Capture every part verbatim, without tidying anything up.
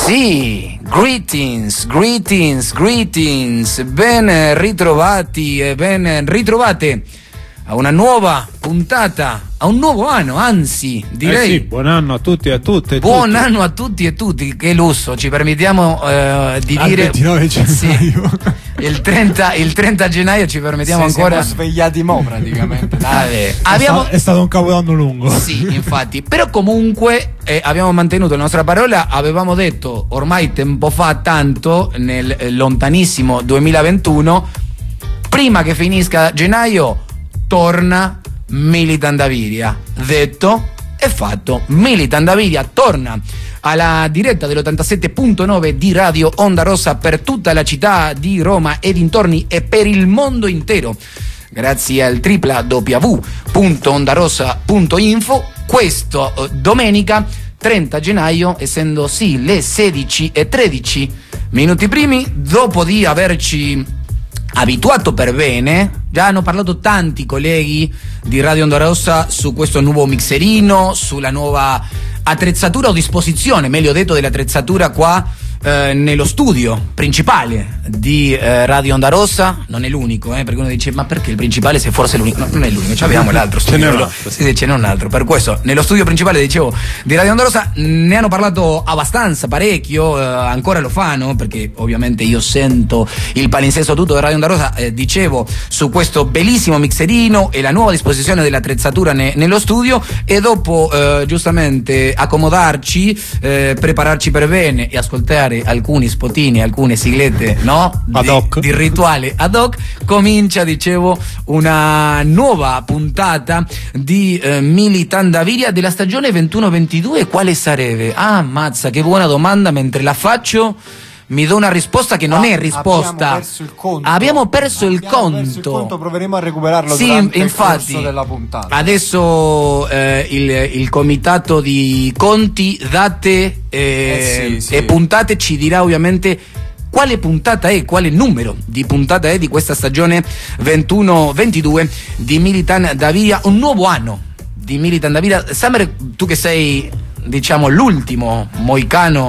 Sì, greetings, greetings, greetings, ben ritrovati e ben ritrovate a una nuova puntata, a un nuovo anno, anzi direi... Eh sì, buon anno a tutti e a tutte. Buon tutti. anno a tutti e tutti, che lusso, ci permettiamo eh, di Al dire... ventinove gennaio. Sì, il, trenta, il trenta gennaio ci permettiamo sì, ancora... Siamo svegliati mo' praticamente. Vabbè, È, abbiamo... sta- è stato un capodanno lungo. Sì, infatti, però comunque eh, abbiamo mantenuto la nostra parola, avevamo detto ormai tempo fa tanto, nel eh, lontanissimo duemilaventuno, prima che finisca gennaio, torna Militan Daviria. Detto e fatto, Militan Daviria torna alla diretta dell'ottantasette virgola nove di Radio Onda Rossa per tutta la città di Roma e dintorni e per il mondo intero. Grazie al w w w punto ondarossa punto info, questo eh, domenica trenta gennaio, essendo sì le sedici e tredici minuti primi, dopo di averci abituato per bene, già hanno parlato tanti colleghi di Radio Onda Rossa su questo nuovo mixerino, sulla nuova attrezzatura o disposizione, meglio detto, dell'attrezzatura qua eh, nello studio principale di eh, Radio Onda Rossa. Non è l'unico, eh, perché uno dice ma perché il principale se forse è l'unico? No, non è l'unico, abbiamo l'altro studio. Ce n'è un altro, sì, sì, ce n'è un altro. Per questo nello studio principale, dicevo, di Radio Onda Rossa ne hanno parlato abbastanza, parecchio, eh, ancora lo fanno, perché ovviamente io sento il palinsesto tutto di Radio Onda Rossa, eh, dicevo, su questo bellissimo mixerino e la nuova disposizione dell'attrezzatura ne, nello studio, e dopo eh, giustamente accomodarci, eh, prepararci per bene e ascoltare alcuni spotini, alcune siglette, no? Ad Di, hoc. di rituale ad hoc, comincia, dicevo, una nuova puntata di eh, Militan Daviria della stagione ventuno ventidue. Quale sarebbe? Ah, mazza, che buona domanda, mentre la faccio mi do una risposta che non Ah, è risposta. Abbiamo perso il conto. Abbiamo perso il Abbiamo conto. perso il conto, proveremo a recuperarlo Sì, durante infatti, il corso della puntata. Adesso eh, il, il comitato di conti, date eh, Eh sì, sì. e puntate ci dirà ovviamente quale puntata è, quale numero di puntata è di questa stagione ventuno ventidue di Militan Daviria, un nuovo anno di Militan Daviria. Summer, tu che sei, diciamo, l'ultimo moicano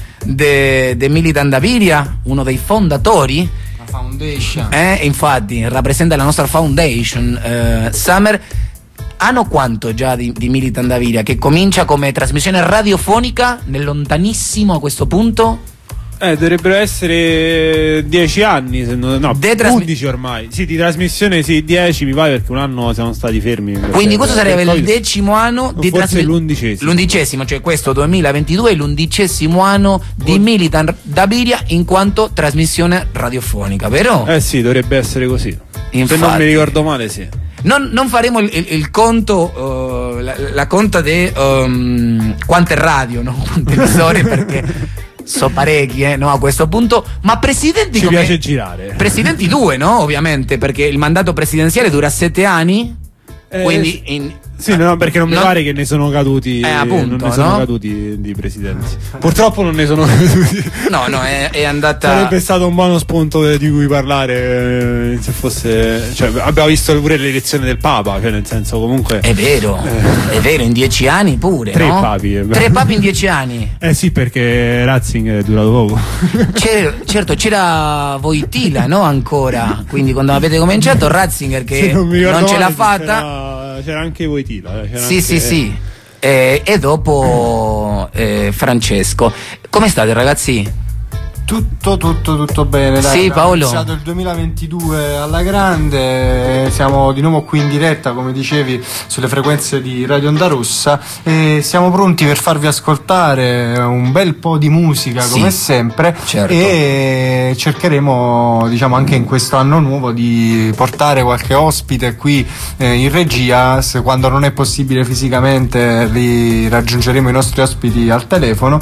de, de Militan Daviria, uno dei fondatori, La foundation. eh, infatti rappresenta la nostra foundation, eh, Summer. Hanno quanto già di, di Militan Daviria, che comincia come trasmissione radiofonica nel lontanissimo, a questo punto? Eh, dovrebbero essere dieci anni, se non, no, De trasmi- undici ormai. Sì, di trasmissione sì, dieci mi pare, perché un anno siamo stati fermi. Quindi questo Per- sarebbe per il Covid. decimo anno di Forse trasmissione. l'undicesimo. L'undicesimo, cioè questo duemilaventidue è l'undicesimo anno di Militan Daviria in quanto trasmissione radiofonica, vero? Eh sì, dovrebbe essere così. Se non Infatti. mi ricordo male, sì. Non, non faremo il, il, il conto, uh, la, la conta di um, quante radio, no? Quante emisore, perché so parecchi, eh, no, a questo punto. Ma presidenti Ci come- piace girare. Presidenti due, no? Ovviamente, perché il mandato presidenziale dura sette anni. Eh, Quindi in, Sì, no, perché non mi non- pare che ne sono caduti. Eh, appunto, non ne sono no? caduti di presidenti. Purtroppo non ne sono caduti. no, no, è, è andata. Sarebbe stato un buono spunto di cui parlare, eh, se fosse. Cioè, abbiamo visto pure l'elezione del Papa, cioè nel senso comunque. È vero, è vero, in dieci anni pure. Tre no? papi, eh. Tre papi in dieci anni. Eh sì, perché Ratzinger è durato poco. C'era, certo, c'era Wojtyla, no? Ancora. Quindi quando avete cominciato, Ratzinger che Se non, mi ricordo non ce l'ha male, fatta. C'era, c'era anche Wojtyla. eh, c'era Sì, anche- sì, sì. Eh, e dopo eh, Francesco. Come state, ragazzi? Tutto, tutto, tutto bene. Dai, Sì, abbiamo Paolo. iniziato il duemilaventidue alla grande, siamo di nuovo qui in diretta, come dicevi, sulle frequenze di Radio Onda Rossa, e siamo pronti per farvi ascoltare un bel po' di musica, Sì, come sempre, certo. e cercheremo, diciamo, anche in questo anno nuovo di portare qualche ospite qui eh, in regia. Se, quando non è possibile fisicamente, li raggiungeremo i nostri ospiti al telefono.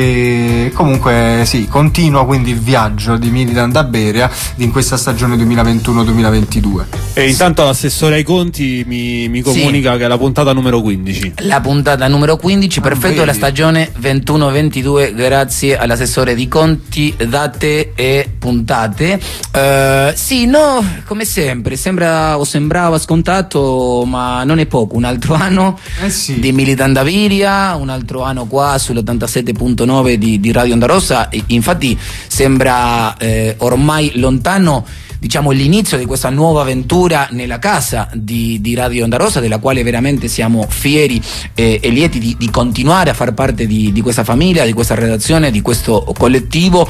E comunque sì, continua quindi il viaggio di Militan Daviria in questa stagione duemilaventuno duemilaventidue. E intanto l'assessore ai conti mi, mi comunica sì. che è la puntata numero quindici. La puntata numero quindici, perfetto, la stagione ventuno ventidue, grazie all'assessore di conti, date e puntate. Uh, sì, no, come sempre, sembra o sembrava scontato, ma non è poco. Un altro anno eh sì. di Militandaviria, un altro anno qua sull'ottantasette punto nove di, di Radio Onda Rossa. Infatti sembra eh, ormai lontano, diciamo, l'inizio di questa nuova avventura nella casa di, di Radio Onda Rossa, della quale veramente siamo fieri eh, e lieti di, di continuare a far parte di, di questa famiglia, di questa redazione, di questo collettivo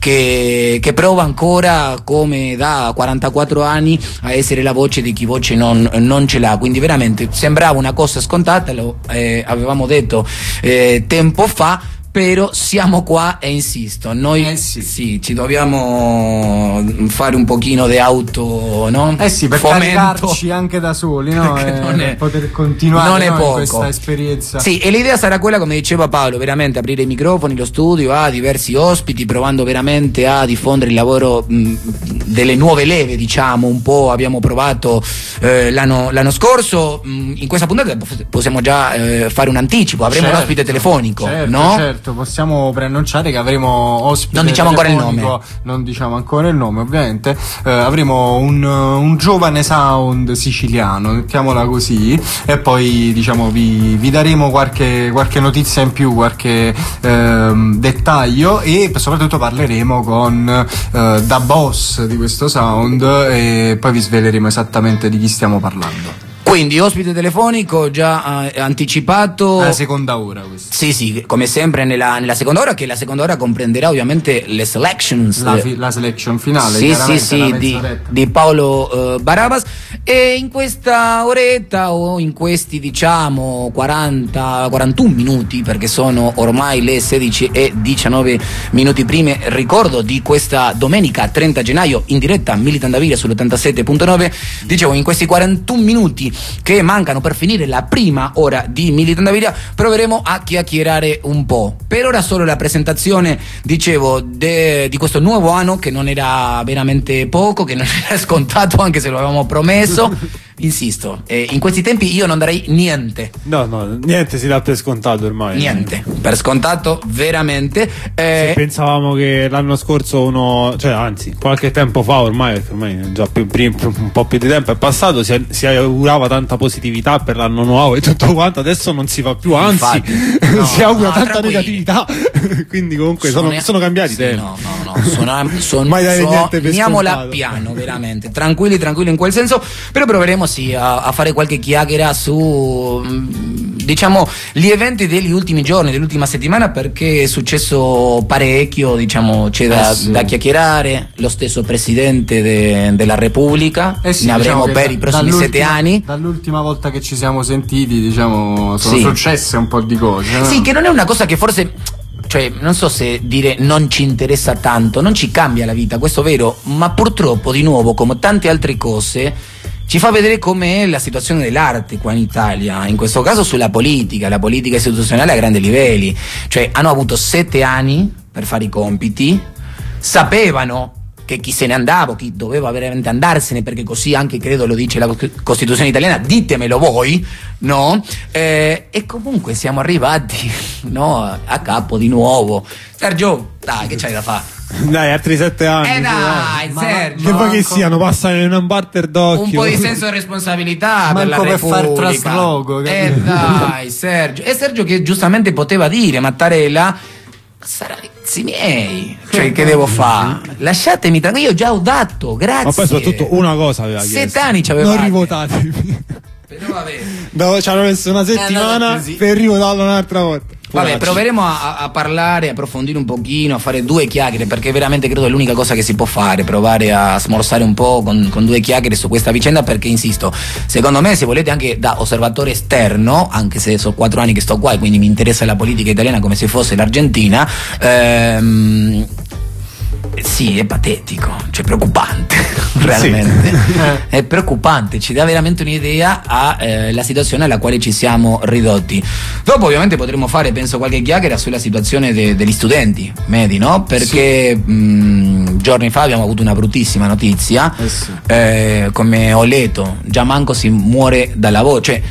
che, che prova ancora, come da quarantaquattro anni, a essere la voce di chi voce non, non ce l'ha. Quindi veramente sembrava una cosa scontata, lo eh, avevamo detto eh, tempo fa, però siamo qua e insisto, noi eh sì. sì, ci dobbiamo fare un pochino di auto, no? Eh sì, per Fomento. caricarci anche da soli, no? E non è, poter continuare non è no, poco. in questa esperienza. Sì, e l'idea sarà quella, come diceva Paolo, veramente aprire i microfoni, lo studio a diversi ospiti, provando veramente a diffondere il lavoro mh, delle nuove leve, diciamo, un po' abbiamo provato eh, l'anno, l'anno scorso. Mh, in questa puntata possiamo già eh, fare un anticipo, avremo certo, un ospite telefonico, certo, no? Certo. Possiamo preannunciare che avremo ospite. Non diciamo ancora il nome. Non diciamo ancora il nome, ovviamente. Eh, avremo un, un giovane sound siciliano, mettiamola così, e poi diciamo vi, vi daremo qualche, qualche notizia in più, qualche eh, dettaglio, e soprattutto parleremo con eh, da boss di questo sound, e poi vi sveleremo esattamente di chi stiamo parlando. Quindi ospite telefonico già eh, anticipato. La seconda ora questa. Sì, sì, come sempre nella, nella seconda ora, che la seconda ora comprenderà ovviamente le selections. La, fi, la selection finale. Sì, sì, sì, di, di Paolo uh, Barabas. E in questa oretta, o in questi diciamo quaranta quarantuno minuti, perché sono ormai le sedici e diciannove minuti prime, ricordo di questa domenica trenta gennaio in diretta Militandaviria sull'ottantasette punto nove, dicevo, in questi quarantuno minuti che mancano per finire la prima ora di Militandaviria proveremo a chiacchierare un po'. Per ora solo la presentazione, dicevo, de, di questo nuovo anno, che non era veramente poco, che non era scontato, anche se lo avevamo promesso. Insisto, eh, in questi tempi io non darei niente. No, no, niente si dà per scontato ormai. Niente, per scontato veramente. Eh, Se pensavamo che l'anno scorso uno, cioè anzi, qualche tempo fa ormai, perché ormai già più, più, un po' più di tempo è passato, si, si augurava tanta positività per l'anno nuovo e tutto quanto, adesso non si fa più, anzi, infatti, no, si augura no, tanta tranquilli. negatività. Quindi comunque sono, sono, sono cambiati i sì, tempi. No, no, no, sono, sono, Mai dare niente per suoniamola scontato. piano, veramente, tranquilli, tranquilli in quel senso, però proveremo sì a, a fare qualche chiacchiera su, diciamo, gli eventi degli ultimi giorni, dell'ultima settimana, perché è successo parecchio, diciamo, c'è da, eh sì. da chiacchierare. Lo stesso Presidente de, della Repubblica, eh sì, ne avremo diciamo per da, i prossimi sette anni. Dall'ultima volta che ci siamo sentiti, diciamo, sono sì. successe un po' di cose. No? Sì, che non è una cosa che forse, cioè, non so se dire non ci interessa tanto, non ci cambia la vita, questo è vero, ma purtroppo, di nuovo, come tante altre cose, ci fa vedere com'è la situazione dell'arte qua in Italia, in questo caso sulla politica, la politica istituzionale a grandi livelli. Cioè, hanno avuto sette anni per fare i compiti, sapevano che chi se ne andava, chi doveva veramente andarsene, perché così anche credo lo dice la Costituzione italiana, ditemelo voi, no? Eh, e comunque siamo arrivati, no, a capo di nuovo. Sergio, dai, che c'hai da fare? Dai, altri sette anni. Eh dai, ma, Sergio. Che poi che siano, passano in un batter d'occhio. Un po' di senso di responsabilità per la Manco per far Repubblica. trasloco, Eh capito? dai, Sergio. E Sergio che giustamente poteva dire, Mattarella, sarà ragazzi miei, cioè che devo fare? Lasciatemi tranquillo, io già ho dato, grazie. Ma poi soprattutto una cosa aveva chiesto. Sette anni ci avevate. Non rivotatemi. Però vabbè. No, ci hanno messo una settimana così. per rivotarlo un'altra volta. Vabbè, Poracci. proveremo a, a parlare, a approfondire un pochino, a fare due chiacchiere, perché veramente credo è l'unica cosa che si può fare, provare a smorzare un po' con, con due chiacchiere su questa vicenda, perché insisto, secondo me, se volete, anche da osservatore esterno, anche se sono quattro anni che sto qua e quindi mi interessa la politica italiana come se fosse l'Argentina, ehm, Sì, è patetico, cioè preoccupante, realmente. Sì. È preoccupante, ci dà veramente un'idea alla eh, situazione alla quale ci siamo ridotti. Dopo ovviamente potremo fare, penso, qualche chiacchiera sulla situazione de- degli studenti medi, no? Perché sì. mh, giorni fa abbiamo avuto una bruttissima notizia, eh sì. eh, come ho letto, già manco si muore dal lavoro, cioè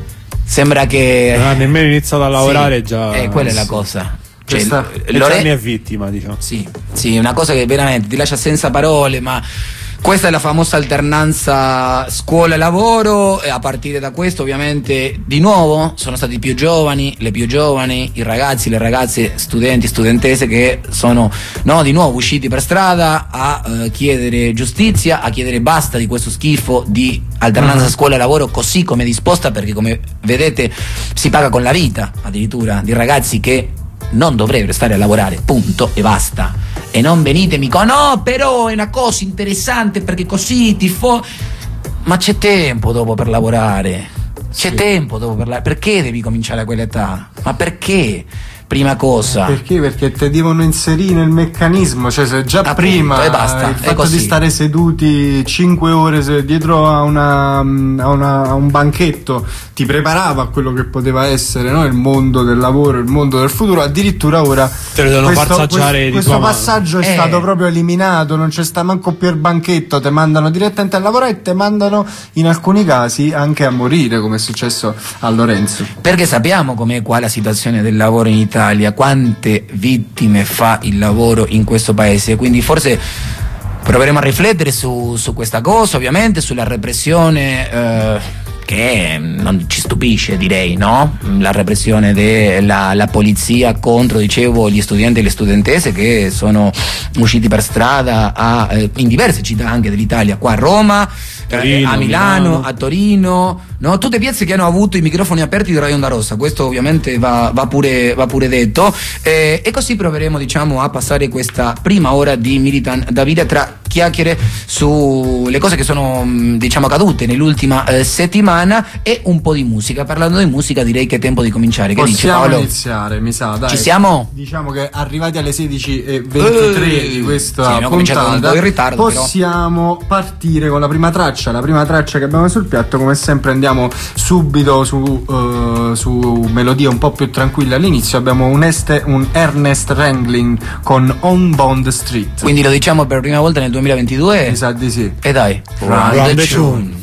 sembra che... Non ha nemmeno iniziato a lavorare, sì, già... Eh, quella sì. è la cosa. Cioè, Questa, Lore... ne è vittima, diciamo. Sì, sì, una cosa che veramente ti lascia senza parole, ma questa è la famosa alternanza scuola-lavoro, e a partire da questo ovviamente di nuovo sono stati più giovani, le più giovani, i ragazzi, le ragazze, studenti, studentesse che sono, no, di nuovo usciti per strada a uh, chiedere giustizia, a chiedere basta di questo schifo di alternanza uh-huh. scuola-lavoro così come disposta, perché come vedete si paga con la vita addirittura di ragazzi che non dovrebbero stare a lavorare, punto e basta. E non venitemi con no, però è una cosa interessante perché così ti fo... Ma c'è tempo dopo per lavorare, c'è sì. tempo dopo per lavorare. Perché devi cominciare a quell'età? Ma perché? Prima cosa. Perché? Perché te devono inserire nel meccanismo, cioè se già appunto, prima e basta, il fatto di stare seduti cinque ore dietro a, una, a, una, a un banchetto ti preparava a quello che poteva essere, no? Il mondo del lavoro, il mondo del futuro, addirittura ora te lo devono questo, farsaggiare questo, di questo tua passaggio mano. è eh. stato proprio eliminato, non c'è sta manco più il banchetto, te mandano direttamente a lavorare e te mandano in alcuni casi anche a morire, come è successo a Lorenzo. Perché sappiamo com'è qua la situazione del lavoro in Italia, quante vittime fa il lavoro in questo paese, quindi forse proveremo a riflettere su, su questa cosa, ovviamente sulla repressione eh, che non ci stupisce, direi, no? La repressione della la polizia contro, dicevo, gli studenti e le studentesse che sono usciti per strada a, eh, in diverse città anche dell'Italia, qua a Roma, Torino, a Milano, Milano, a Torino, no? Tutte piazze che hanno avuto i microfoni aperti di Radio Onda Rossa, questo ovviamente va, va, pure, va pure detto, eh, e così proveremo, diciamo, a passare questa prima ora di Militan Davide tra chiacchiere sulle cose che sono, diciamo, accadute nell'ultima eh, settimana e un po' di musica. Parlando di musica direi che è tempo di cominciare. Che dici, Paolo? Possiamo iniziare, mi sa, dai. Ci siamo? Diciamo che arrivati alle sedici e ventitré eh, di questa sì, puntata un po' in ritardo, possiamo però partire con la prima traccia. La prima traccia che abbiamo sul piatto, come sempre andiamo subito su, uh, su melodie un po' più tranquille all'inizio. Abbiamo un, este, un Ernest Ranglin con On Bond Street. Quindi lo diciamo per prima volta nel duemilaventidue? Mi sa di sì. E dai, Run, Run the, the tune. tune.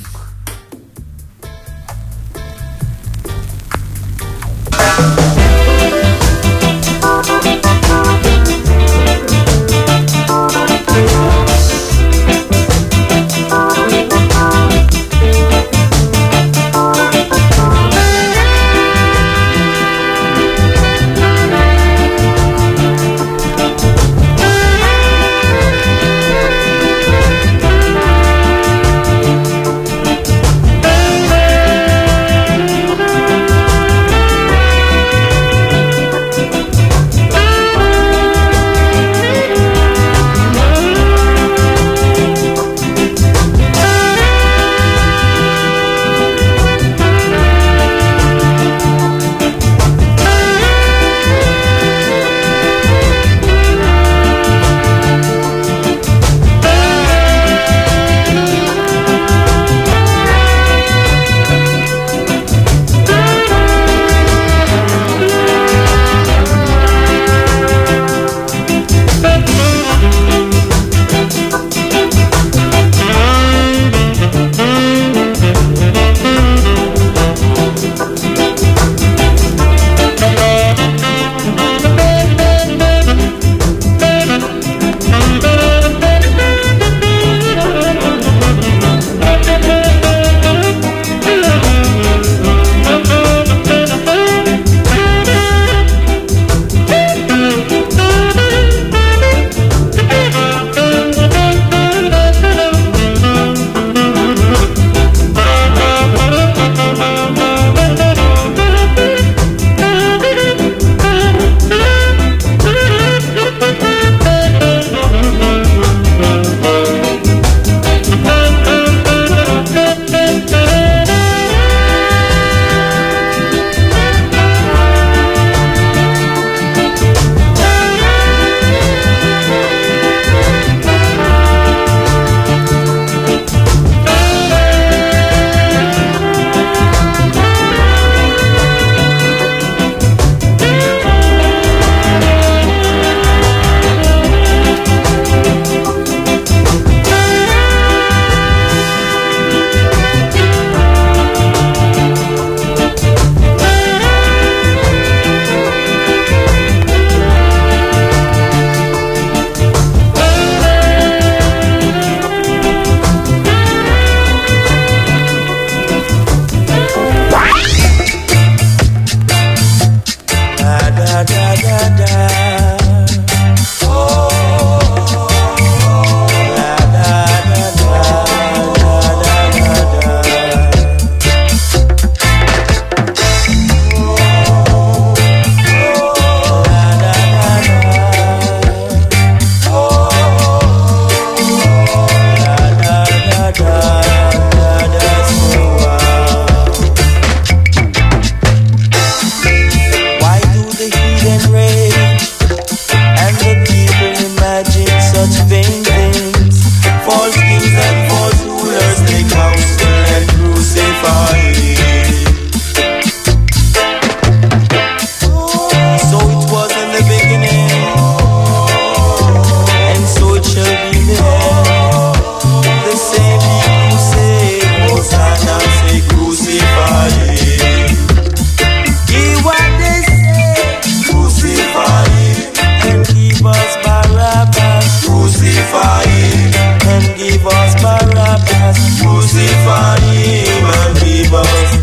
crucify him and give us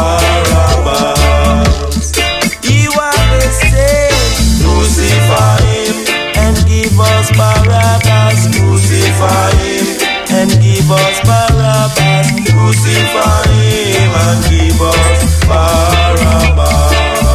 Barabbas. You are the same, crucify him and give us Barabbas. Crucify him and give us Barabbas. Crucify him and give us Barabbas.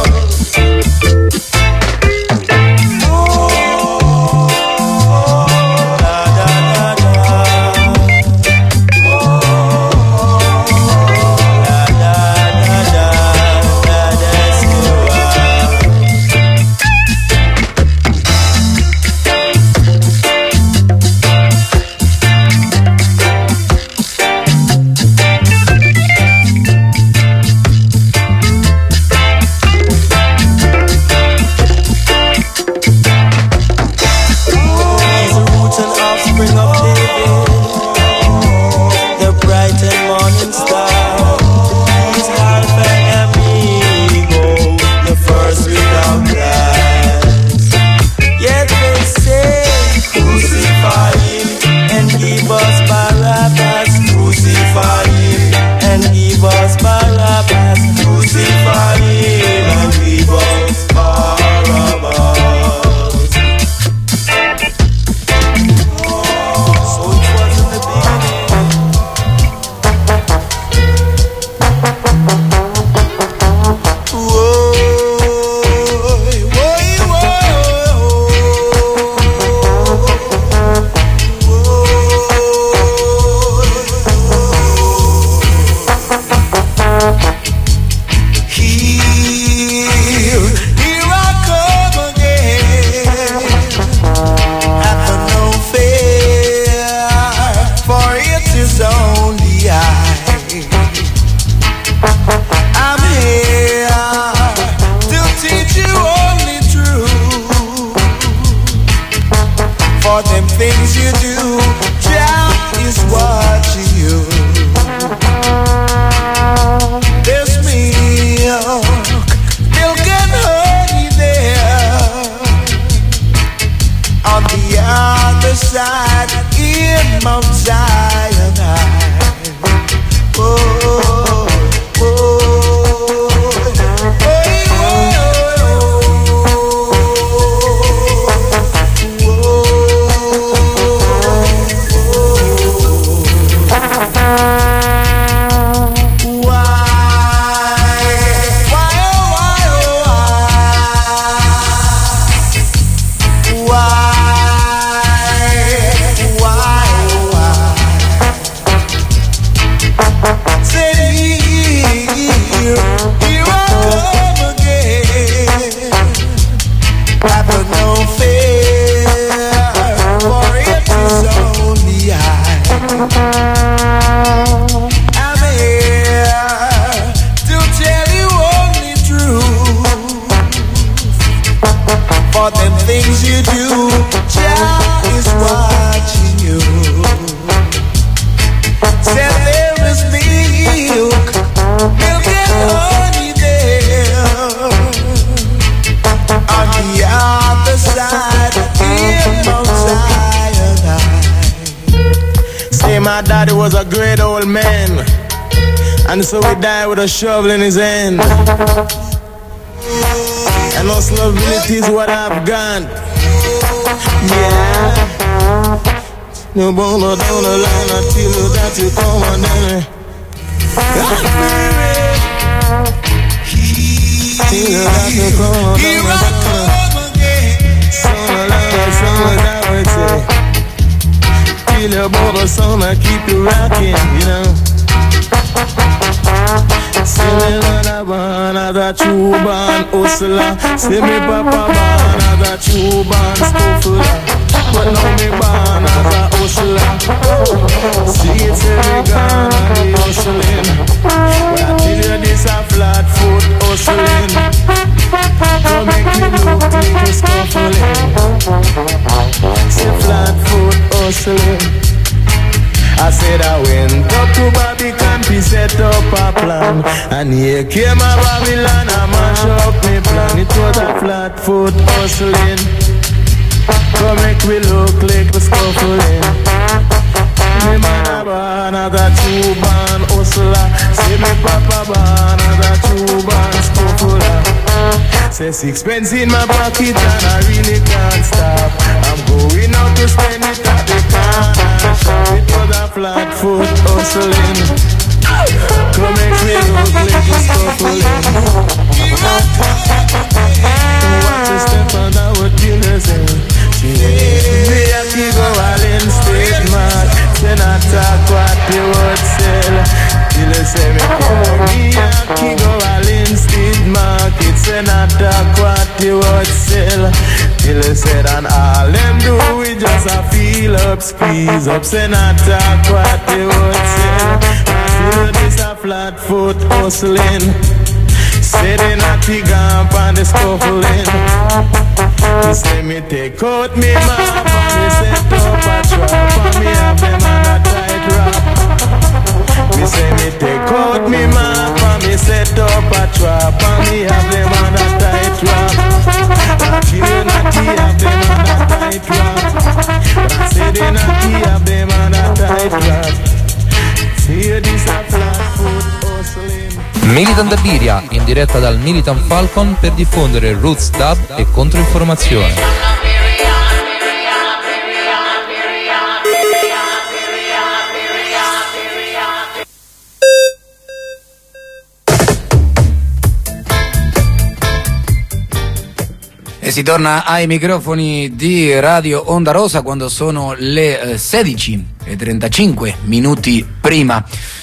My daddy was a great old man, and so he died with a shovel in his hand. And hustle ability is what I've got. Yeah. No bone down the line until you that you come on down. God till you that you come on down. Son of love, son of that would say. Till your brother son, I keep you rocking, you know. See me mother born as a true born hustler. See me papa born as a true born scuffler. But now me born as a hustler. See it's every gone and the hustling. But I tell you this a flat foot hustling. Don't make me look like a scuffling. See flat foot hustling. I said I went up to Babylon to set up a plan, and here came a Babylon and mash up me plan. It was a flat foot hustling, come make we look like the scuffling. Me mother born as a true born hustler. Say me papa born as a true born scuffler. Say sixpence in my pocket and I really can't stop. I'm going out to spend it at the corner shop. It was a flat foot hustling. Come make me look like a scuffling. Watch the step on our killers in. Me a keep go all in state mad. Say not talk what the word sell. Killer say me call me a keep go all in state market. Say not talk what the word sell. Killer said and all them do we just a feel up, squeeze up. Say not talk what the word sell. Feel this a flat foot hustling. Say they not the gump and the scuffling. Me say me take out me map and me set up a trap and me have them on a tight wrap. Me say me take out me map and me set up a trap and me have them on a tight wrap. I feel naughty have them on a tight wrap. But I say they naughty have them on a tight wrap. See this a flat foot hustling. Militant Biria, in diretta dal Militant Falcon per diffondere roots dub e controinformazione. E si torna ai microfoni di Radio Onda Rosa quando sono le eh, sedici e trentacinque minuti prima.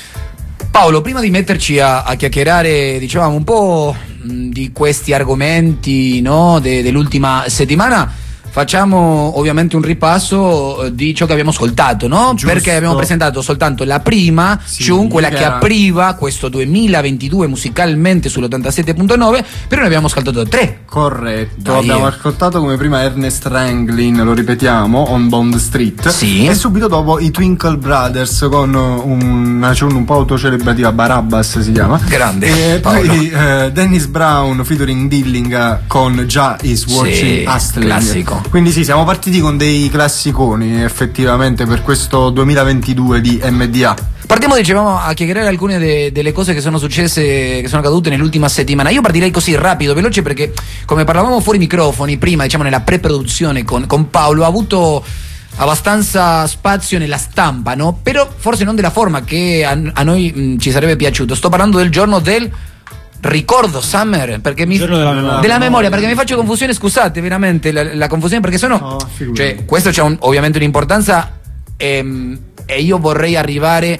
Paolo, prima di metterci a, a chiacchierare, dicevamo, un po' mh, di questi argomenti, no, de, dell'ultima settimana, facciamo ovviamente un ripasso di ciò che abbiamo ascoltato, no? Giusto. Perché abbiamo presentato soltanto la prima, Sì, Tune, quella che era- apriva questo duemilaventidue musicalmente sull'ottantasette punto nove, però ne abbiamo ascoltato tre. Corretto, Dai. abbiamo ascoltato come prima Ernest Ranglin, lo ripetiamo, On Bond Street. Sì. E subito dopo i Twinkle Brothers con una tune un po' autocelebrativa, Barabbas si chiama. Grande, E Paolo. poi eh, Dennis Brown featuring Dillinga con Jah is Watching Sì, Hustling. classico. Quindi sì, siamo partiti con dei classiconi effettivamente per questo duemilaventidue di M D A. Partiamo, dicevamo, a chiacchierare alcune de- delle cose che sono successe, che sono accadute nell'ultima settimana. Io partirei così rapido, veloce, perché come parlavamo fuori microfoni prima, diciamo nella pre-produzione con, con Paolo, ha avuto abbastanza spazio nella stampa, no? Però forse non della forma che a, a noi mh, ci sarebbe piaciuto. Sto parlando del giorno del ricordo Summer, perché mi Giorno della memoria. della memoria, perché mi faccio confusione, scusate veramente la, la confusione, perché sono No, figurati. cioè questo c'ha un- ovviamente un'importanza ehm, e io vorrei arrivare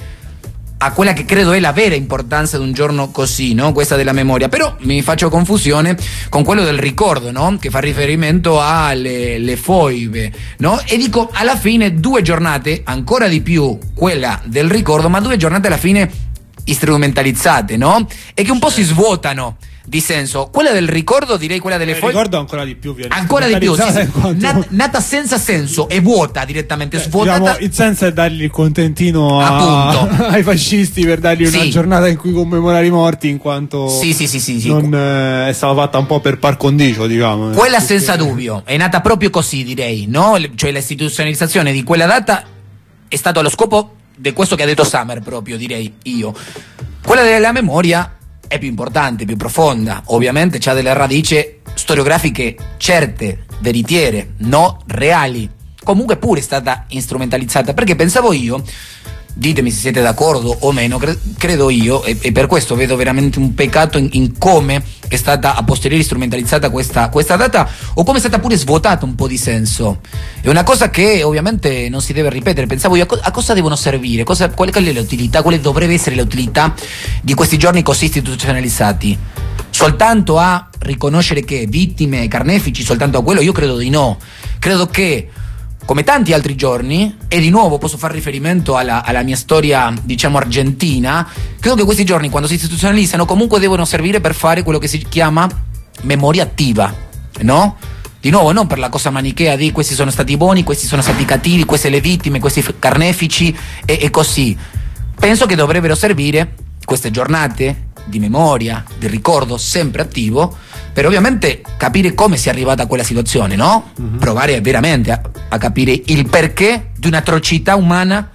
a quella che credo è la vera importanza di un giorno così, no? Questa della memoria, però mi faccio confusione con quello del ricordo, no? Che fa riferimento alle le foibe, no? E dico, alla fine due giornate, ancora di più quella del ricordo, ma due giornate alla fine strumentalizzate, no? E che un po' si svuotano di senso. Quella del ricordo, direi quella delle Il foibe, ricordo ancora di più viene ancora di più, sì, strumentalizzata sì. in quanto- Nat- nata senza senso e vuota direttamente, Eh, svuotata. diciamo, il senso è dargli il contentino a- Appunto. ai fascisti per dargli una Sì. giornata in cui commemorare i morti, in quanto Sì, sì, sì, sì, sì. non eh, è stata fatta un po' per par condicio, diciamo. Quella senza dubbio, è nata proprio così, direi, no? Le- Cioè l'istituzionalizzazione di quella data è stato allo scopo di questo che ha detto Summer, proprio, direi io. Quella della memoria è più importante, più profonda, ovviamente c'ha delle radici storiografiche certe, veritiere, no reali. Comunque pure è stata instrumentalizzata, perché pensavo io, ditemi se siete d'accordo o meno, cre- credo io, e, e per questo vedo veramente un peccato in, in come è stata a posteriori strumentalizzata questa, questa data, o come è stata pure svuotata un po' di senso. È una cosa che ovviamente non si deve ripetere. Pensavo io, a, co- a cosa devono servire? Cosa, qual, qual è l'utilità? Quale dovrebbe essere l'utilità di questi giorni così istituzionalizzati? Soltanto a riconoscere che vittime, carnefici, soltanto a quello? Io credo di no. Credo che, come tanti altri giorni, e di nuovo posso fare riferimento alla, alla mia storia, diciamo, argentina, credo che questi giorni, quando si istituzionalizzano, comunque devono servire per fare quello che si chiama memoria attiva, no? Di nuovo, non per la cosa manichea di questi sono stati buoni, questi sono stati cattivi, queste le vittime, questi f- carnefici e, e così. Penso che dovrebbero servire queste giornate di memoria, di ricordo sempre attivo, per ovviamente capire come si è arrivata a quella situazione, no? Mm-hmm. Provare veramente a, a capire il perché di un'atrocità umana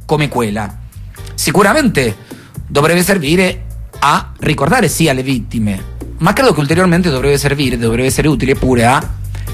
come quella. Sicuramente dovrebbe servire a ricordare sì alle vittime, ma credo che ulteriormente dovrebbe servire, dovrebbe essere utile pure a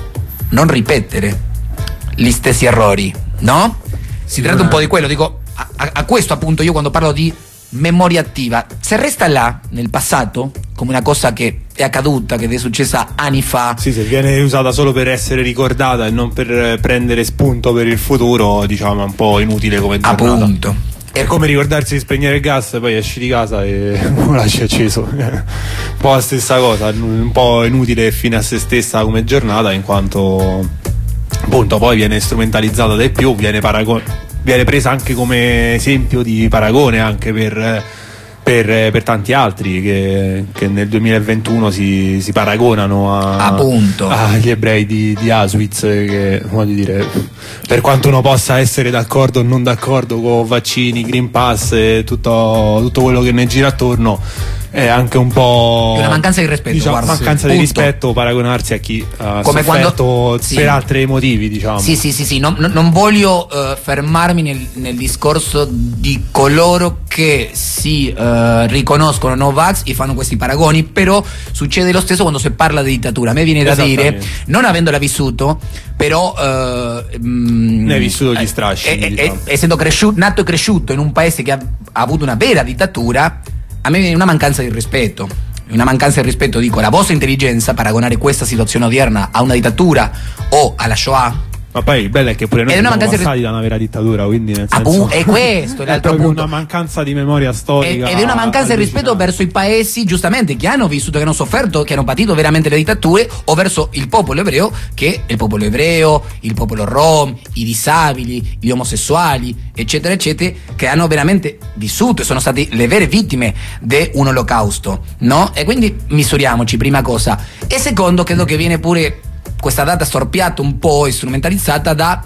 non ripetere gli stessi errori, no? Si tratta un po' di quello, dico, a, a questo appunto io quando parlo di memoria attiva, se resta là nel passato come una cosa che è accaduta, che è successa anni fa, sì, se viene usata solo per essere ricordata e non per prendere spunto per il futuro, diciamo è un po' inutile come giornata. Appunto. È come ricordarsi di spegnere il gas, poi esci di casa e lo lasci acceso. Un po' la stessa cosa, un po' inutile e fine a se stessa come giornata, in quanto appunto poi viene strumentalizzata dai più, viene paragon- viene presa anche come esempio di paragone anche per, per, per tanti altri che, che nel duemilaventuno si, si paragonano a, appunto agli ebrei di, di Auschwitz, che voglio dire, per quanto uno possa essere d'accordo o non d'accordo con vaccini, Green Pass e tutto, tutto quello che ne gira attorno, è anche un po' è una mancanza di rispetto, diciamo, guarda, mancanza sì, di punto. rispetto paragonarsi a chi ha come sofferto quando, sì. per altri motivi, diciamo. Sì, sì, sì, sì. Non, non voglio uh, fermarmi nel, nel discorso di coloro che si uh, riconoscono Novax e fanno questi paragoni, però succede lo stesso quando si parla di dittatura. A me viene da dire, non avendola vissuto, però uh, mm, ne hai vissuto gli strascichi, eh, diciamo. eh, essendo cresciuto, nato e cresciuto in un paese che ha, ha avuto una vera dittatura, a me viene una mancanza di rispetto. Una mancanza di rispetto, dico, la vostra intelligenza paragonare questa situazione odierna a una dittatura o alla Shoah. Ma poi il bello è che pure noi siamo passati di... da una vera dittatura, quindi nel senso... Ah, è questo, è l'altro è punto. Una mancanza di memoria storica. Ed è una mancanza di rispetto verso i paesi, giustamente, che hanno vissuto, che hanno sofferto, che hanno patito veramente le dittature, o verso il popolo ebreo, che è il popolo ebreo, il popolo rom, i disabili, gli omosessuali, eccetera, eccetera, che hanno veramente vissuto e sono stati le vere vittime di un olocausto, no? E quindi misuriamoci, prima cosa. E secondo, credo che viene pure questa data storpiata un po' e strumentalizzata da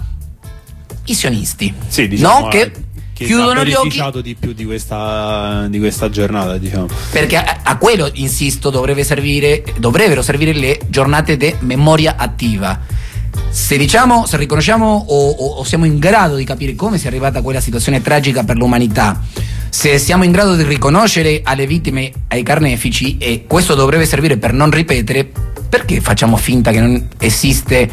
i sionisti, sì, diciamo, no? Che, che chiudono gli occhi, beneficiato di più di questa, di questa giornata, diciamo, perché a, a quello, insisto, dovrebbe servire, dovrebbero servire le giornate di memoria attiva. Se diciamo, se riconosciamo o, o, o siamo in grado di capire come sia arrivata a quella situazione tragica per l'umanità, se siamo in grado di riconoscere alle vittime, ai carnefici, e questo dovrebbe servire per non ripetere, perché facciamo finta che non esiste,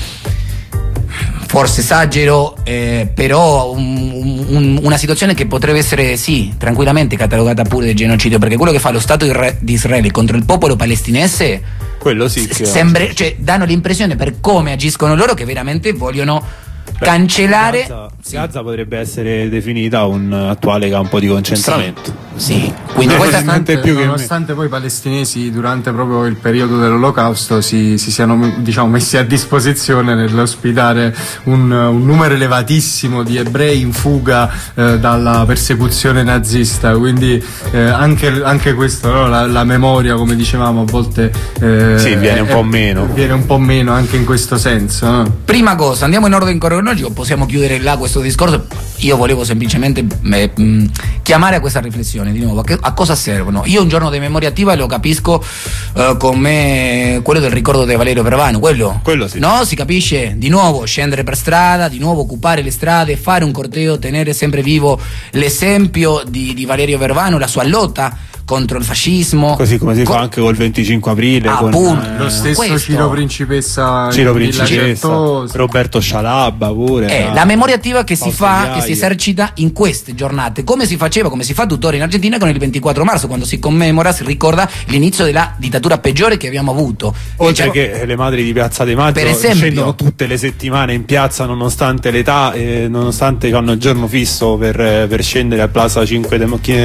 forse esagero, eh, però un, un, una situazione che potrebbe essere, sì, tranquillamente catalogata pure di genocidio, perché quello che fa lo Stato di Israele contro il popolo palestinese, quello sì che sembra, cioè, danno l'impressione, per come agiscono loro, che veramente vogliono Beh, cancellare. Gaza, sì. Gaza potrebbe essere definita un attuale campo di concentramento. Sì, sì. Quindi questa nonostante, più che nonostante me. Poi i palestinesi durante proprio il periodo dell'Olocausto si, si siano, diciamo, messi a disposizione nell'ospitare un, un numero elevatissimo di ebrei in fuga eh, dalla persecuzione nazista, quindi eh, anche, anche questo, no? la, la memoria, come dicevamo, a volte eh, sì, viene un è, po' meno viene un po' meno anche in questo senso, no? Prima cosa, andiamo in ordine cronologico, possiamo chiudere là questo discorso. Io volevo semplicemente eh, mh, chiamare a questa riflessione di nuovo, a, che, a cosa servono. Io un giorno di memoria attiva lo capisco eh, come quello del ricordo di Valerio Vervano, quello, quello sì. No, si capisce? Di nuovo scendere per strada, di nuovo occupare le strade, fare un corteo, tenere sempre vivo l'esempio di, di Valerio Vervano, la sua lotta contro il fascismo, così come si Co- fa anche col venticinque aprile, ah, con appunto, eh, lo stesso questo. Ciro Principessa, Ciro Principessa, Roberto Scialabba pure. È eh, la memoria attiva che si fa, Iaia. che si esercita in queste giornate, come si faceva, come si fa tuttora in Argentina con il ventiquattro marzo, quando si commemora, si ricorda l'inizio della dittatura peggiore che abbiamo avuto. Oltre diciamo, che le madri di Piazza De Maggio per esempio, scendono tutte le settimane in piazza nonostante l'età e nonostante hanno il giorno fisso per, per scendere a Plaza cinque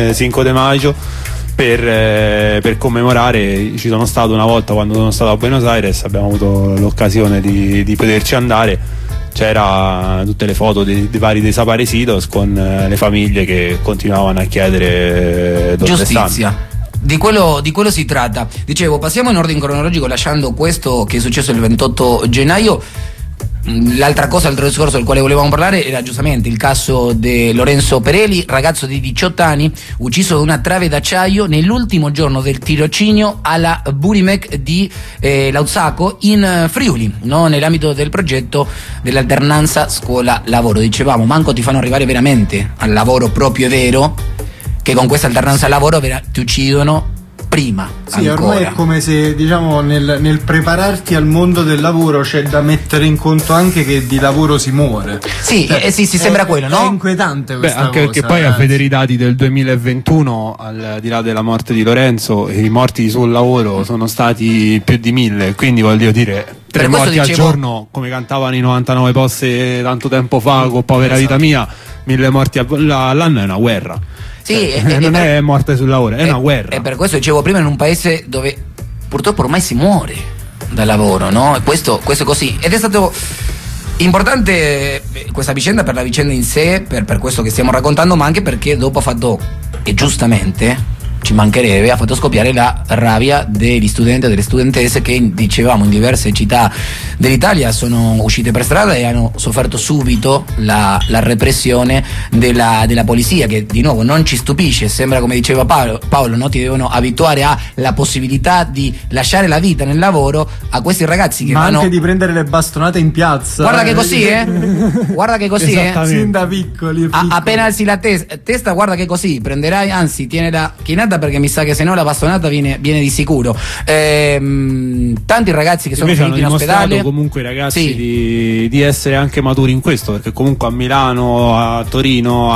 de Maggio per, eh, per commemorare. Ci sono stato una volta quando sono stato a Buenos Aires, abbiamo avuto l'occasione di, di poterci andare, c'era tutte le foto dei, dei vari desaparecidos con eh, le famiglie che continuavano a chiedere eh, dove giustizia. stanno. Di quello, di quello si tratta. Dicevo, passiamo in ordine cronologico lasciando questo che è successo il ventotto gennaio. l'altra cosa, l'altro discorso del quale volevamo parlare era giustamente il caso di Lorenzo Perelli, ragazzo di diciotto anni, ucciso da una trave d'acciaio nell'ultimo giorno del tirocinio alla Burimec di eh, Lauzacco in Friuli, no? Nell'ambito del progetto dell'alternanza scuola-lavoro. Dicevamo, manco ti fanno arrivare veramente al lavoro proprio e vero, che con questa alternanza al lavoro vera- ti uccidono prima. Sì, ancora. ormai è come se, diciamo, nel, nel prepararti al mondo del lavoro c'è da mettere in conto anche che di lavoro si muore. Sì, Cioè, eh, sì, sì, è, sembra quello, no? È inquietante Beh, questa anche cosa. perché poi a ragazzi. vedere i dati del duemilaventuno, al di là della morte di Lorenzo, i morti sul lavoro sono stati più di mille, quindi voglio dire, tre Per questo morti al dicevo- giorno, come cantavano i novantanove posse tanto tempo fa con Povera Esatto. Vita Mia, mille morti all'anno è una guerra. Sì, Cioè, e- e- non e- è morte sul lavoro, è E- una guerra. E per questo dicevo prima, in un paese dove purtroppo ormai si muore dal lavoro, no? E questo, questo è così. Ed è stato importante eh, questa vicenda per la vicenda in sé, per, per questo che stiamo raccontando, ma anche perché dopo ha fatto, e giustamente ci mancherebbe, ha fatto scoppiare la rabbia degli studenti e delle studentesse che, dicevamo, in diverse città dell'Italia sono uscite per strada e hanno sofferto subito la, la repressione della, della polizia, che di nuovo non ci stupisce, sembra, come diceva Paolo, Paolo no? Ti devono abituare alla possibilità di lasciare la vita nel lavoro a questi ragazzi che Ma vanno... anche di prendere le bastonate in piazza. Guarda che così, eh? Guarda che così, eh? Esattamente. Sin da piccoli. A- piccoli. appena alzi la tes- testa, guarda che così prenderai, anzi tiene la chinata, perché mi sa che se no la bastonata viene, viene di sicuro. Ehm, tanti ragazzi che sono Invece hanno finiti in dimostrato ospedale, comunque i ragazzi Sì. di, di essere anche maturi in questo, perché comunque a Milano, a Torino,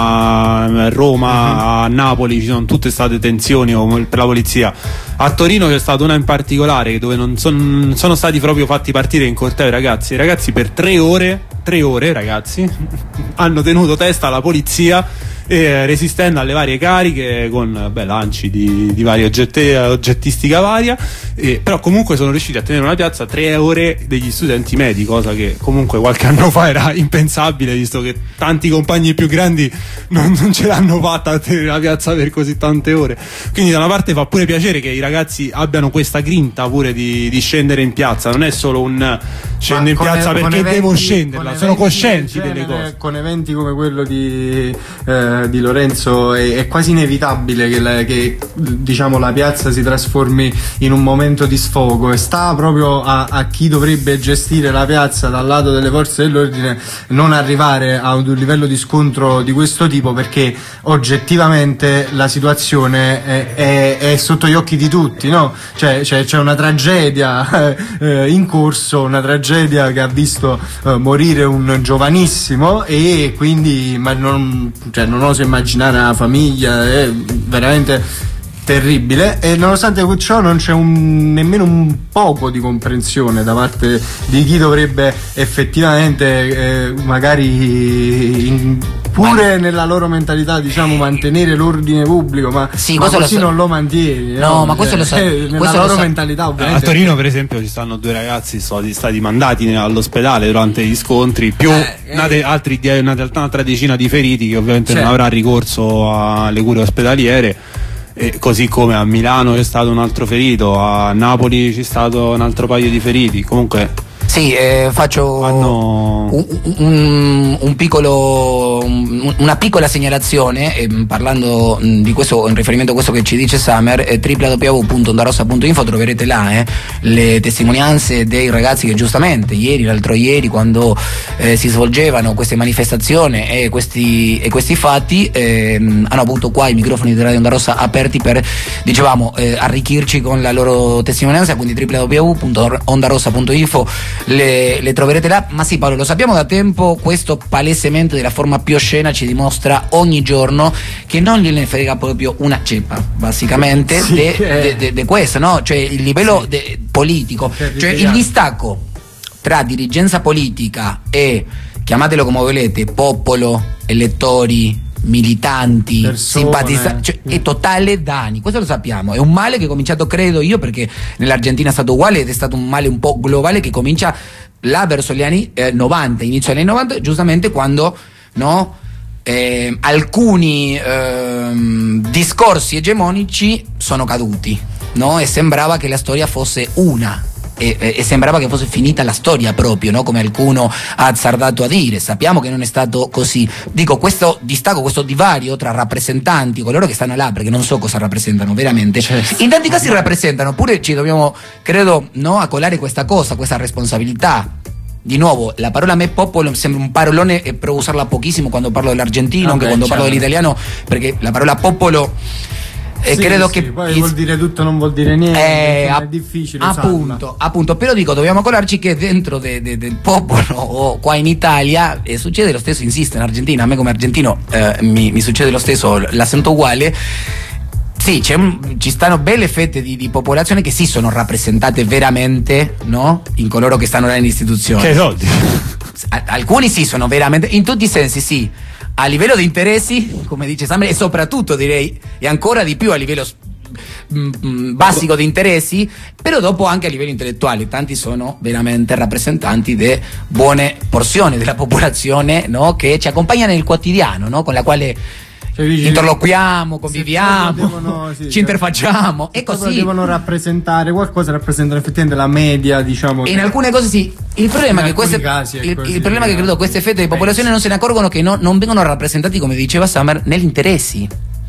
a Roma, a Napoli ci sono tutte state tensioni per la polizia. A Torino c'è stata una in particolare dove non son- sono stati proprio fatti partire in corteo i ragazzi. I ragazzi per tre ore, tre ore ragazzi, hanno tenuto testa alla polizia, e resistendo alle varie cariche con beh, lanci di, di varia oggetti- oggettistica varia, e, però comunque sono riusciti a tenere una piazza tre ore degli studenti medi, cosa che comunque qualche anno fa era impensabile, visto che tanti compagni più grandi non, non ce l'hanno fatta a tenere la piazza per così tante ore. Quindi da una parte fa pure piacere che i ragazzi abbiano questa grinta pure di, di scendere in piazza, non è solo un scendo Ma in con piazza e- con perché eventi- devo scenderla, con sono eventi coscienti del delle genere, cose. Con eventi come quello di, eh, di Lorenzo è, è quasi inevitabile che, la, che diciamo, la piazza si trasformi in un momento di sfogo, e sta proprio a, a chi dovrebbe gestire la piazza dal lato delle forze dell'ordine non arrivare a un livello di scontro di questo tipo, perché oggettivamente la situazione è, è, è sotto gli occhi di tutti, no? Cioè, c'è, c'è una tragedia eh, in corso, una tragedia che ha visto eh, morire un giovanissimo, e quindi ma non, cioè, non oso immaginare la famiglia, è veramente terribile, e nonostante ciò non c'è un, nemmeno un poco di comprensione da parte di chi dovrebbe effettivamente eh, magari in, pure nella loro mentalità, diciamo, mantenere l'ordine pubblico, ma, Sì, ma questo lo così so- non lo mantieni, No, ma questo lo sa- eh, nella questo lo loro sa- mentalità A ovviamente. Torino per esempio ci stanno due ragazzi stati, stati mandati all'ospedale durante gli scontri, più Eh, eh. nate altri die- una, un'altra decina di feriti che ovviamente Certo. non avrà ricorso alle cure ospedaliere, e così come a Milano c'è stato un altro ferito, a Napoli c'è stato un altro paio di feriti. Comunque Sì, eh, faccio Hanno- un, un- un piccolo, un- una piccola segnalazione, eh, parlando mh, di questo, in riferimento a questo che ci dice Summer, eh, w w w punto ondarossa punto info, troverete là eh, le testimonianze dei ragazzi che giustamente ieri, l'altro ieri, quando eh, si svolgevano queste manifestazioni e questi, e questi fatti, ehm, hanno avuto qua i microfoni di Radio Onda Rossa aperti per, dicevamo, eh, arricchirci con la loro testimonianza, quindi w w w punto ondarossa punto info le, le troverete là. Ma sì, Paolo, lo sappiamo da tempo, questo palesemente della forma più oscena ci dimostra ogni giorno che non gliene frega proprio una ceppa, basicamente, Sì, de, eh. de- de- de questo, no? Cioè il livello de- politico, Cioè, cioè il ritiriamo. distacco tra dirigenza politica e, chiamatelo come volete, popolo, elettori, militanti, Persone. simpatizzanti, cioè, è totale da anni. Questo lo sappiamo, è un male che è cominciato, credo io, perché nell'Argentina è stato uguale ed è stato un male un po' globale che comincia là verso gli anni eh, novanta, inizio anni novanta, giustamente quando, no, eh, alcuni ehm, discorsi egemonici sono caduti, no? E sembrava che la storia fosse una, e, e, e sembrava che fosse finita la storia proprio, no? Come qualcuno ha azzardato a dire. Sappiamo che non è stato così. Dico, questo distacco, questo divario tra rappresentanti, coloro che stanno là, perché non so cosa rappresentano veramente, certo. In tanti casi rappresentano, pure ci dobbiamo, credo, no, accolare questa cosa, questa responsabilità. Di nuovo, la parola a me popolo mi sembra un parolone e provo usarla pochissimo quando parlo dell'argentino, ah, anche beh, quando certo. parlo dell'italiano, perché la parola popolo eh, sì, credo sì, che poi vuol dire tutto, non vuol dire niente, eh, è difficile appunto, usarla. appunto, però dico, dobbiamo accordarci che dentro de, de, del popolo o qua in Italia eh, succede lo stesso, insisto, in Argentina, a me come argentino eh, mi, mi succede lo stesso, la sento uguale. Sì, c'è un, ci stanno belle fette di, di popolazione che sì sono rappresentate veramente, no? In coloro che stanno nelle istituzioni. Che soldi? Alcuni sì sono veramente, in tutti i sensi sì. A livello di interessi, come dice Samuel, e soprattutto direi, e ancora di più a livello mh, basico di interessi, però dopo anche a livello intellettuale. Tanti sono veramente rappresentanti di buone porzioni della popolazione, no? Che ci accompagna nel quotidiano, no? Con la quale cioè, interloquiamo, conviviamo, devono, sì, ci interfacciamo e così devono rappresentare qualcosa, rappresentano effettivamente la media, diciamo. E in alcune cose sì. Il problema è che queste casi il, il problema è che credo queste fette di popolazione non se ne accorgono che no, non vengono rappresentati, come diceva Summer, negli interessi.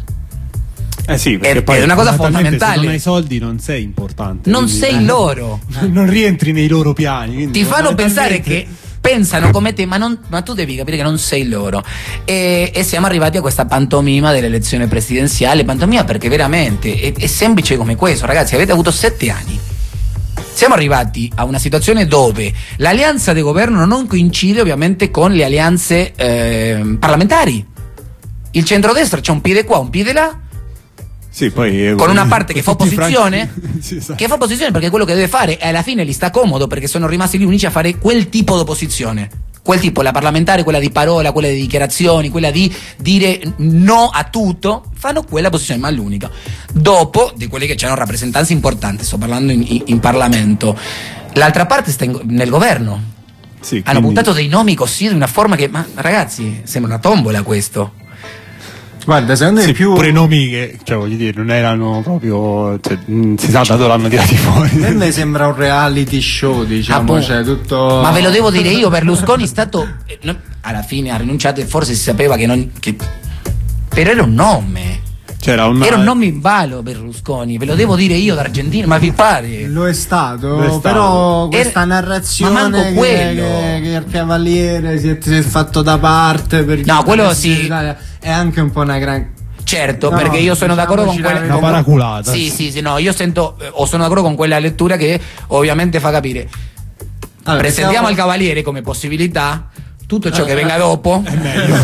Eh sì, perché è, poi è una cosa fondamentale. Se non hai soldi non sei importante. Non quindi, sei eh, loro. Non rientri nei loro piani. Ti fanno pensare che pensano come te, ma, non, ma tu devi capire che non sei loro. E, e siamo arrivati a questa pantomima dell'elezione presidenziale, pantomima perché veramente è, è semplice come questo, ragazzi, avete avuto sette anni. Siamo arrivati a una situazione dove l'alleanza di governo non coincide ovviamente con le alleanze eh, parlamentari. Il centrodestra c'è un piede qua, un piede là. Sì, poi con una parte che fa opposizione sì, esatto. che fa opposizione perché quello che deve fare e alla fine gli sta comodo perché sono rimasti gli unici a fare quel tipo di opposizione, quel tipo, la parlamentare, quella di parola, quella di dichiarazioni, quella di dire no a tutto, fanno quella posizione, ma l'unica. Dopo di quelli che hanno rappresentanze importanti, sto parlando in, in, in Parlamento, l'altra parte sta in, nel governo. Sì, hanno quindi... buttato dei nomi così di una forma che, ma ragazzi, sembra una tombola questo. Guarda, secondo me sì, più pure nomi che, cioè voglio dire, non erano proprio, cioè, si sa da dove l'hanno tirati fuori. A me sembra un reality show, diciamo, ah, cioè tutto. Ma ve lo devo dire io, Berlusconi è stato eh, no, alla fine ha rinunciato e forse si sapeva che non che, però era un nome. C'era una... Era un nome in valo Berlusconi, ve lo devo dire io d'Argentina, ma vi pare? Lo è stato, Lo è stato. Però questa Era... narrazione ma che, quello. che, che il Cavaliere si è, si è fatto da parte per no, quello sì. È anche un po' una gran... Certo, no, perché io sono d'accordo con quella una paraculata. Sì, sì, sì, no, io sento o sono d'accordo con quella lettura che ovviamente fa capire. Allora, presentiamo siamo... al Cavaliere come possibilità, tutto ciò che venga dopo è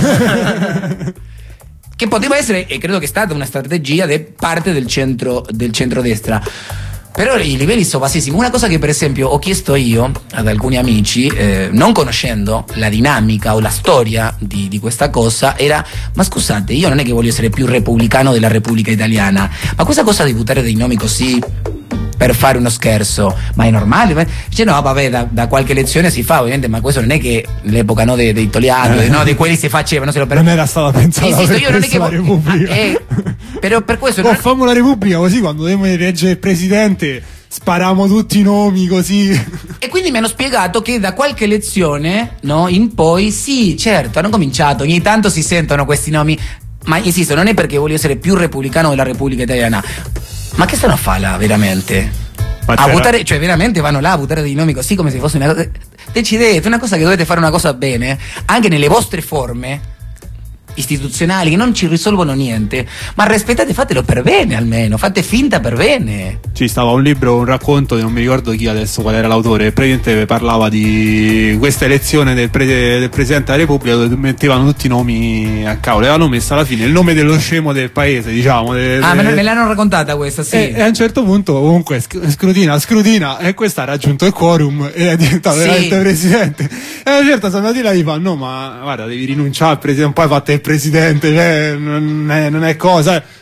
meglio. Che poteva essere, e credo che è stata una strategia di parte del centro del centrodestra. Però i livelli sono bassissimi. Una cosa che per esempio ho chiesto io ad alcuni amici, eh, non conoscendo la dinamica o la storia di, di questa cosa, era: ma scusate, io non è che voglio essere più repubblicano della Repubblica Italiana, ma questa cosa di buttare dei nomi così per fare uno scherzo, ma è normale? Dice no, vabbè, da, da qualche elezione si fa ovviamente, ma questo non è che l'epoca no, dei, dei Togliatti, eh. no, di quelli si facevano, se lo per... non era stata pensata Insisto, per io non è che la Repubblica. Ah, eh, però per questo oh, non... fammo la Repubblica così quando dobbiamo eleggere il presidente spariamo tutti i nomi così. E quindi mi hanno spiegato che da qualche elezione, no, in poi sì, certo, hanno cominciato, ogni tanto si sentono questi nomi, ma insisto, non è perché voglio essere più repubblicano della Repubblica Italiana. Ma che stanno a fare là veramente? Ma a buttare, cioè veramente vanno là a buttare dei nomi così come se fosse una cosa. Decidete, una cosa che dovete fare una cosa bene, anche nelle vostre forme istituzionali che non ci risolvono niente, ma rispettate, fatelo per bene almeno, fate finta per bene. Ci stava un libro, un racconto, non mi ricordo chi adesso qual era l'autore, praticamente parlava di questa elezione del, pre del Presidente della Repubblica dove mettevano tutti i nomi a cavolo, e avevano messo alla fine il nome dello scemo del paese, diciamo. De, ah, de... me l'hanno raccontata questa, sì. E, e a un certo punto comunque scrutina, scrutina, e questa ha raggiunto il quorum e è diventato sì. veramente Presidente. E a una certa sono andati là e gli fanno: no, ma guarda, devi rinunciare al Presidente, poi fate il Presidente, cioè, non, è, non è cosa.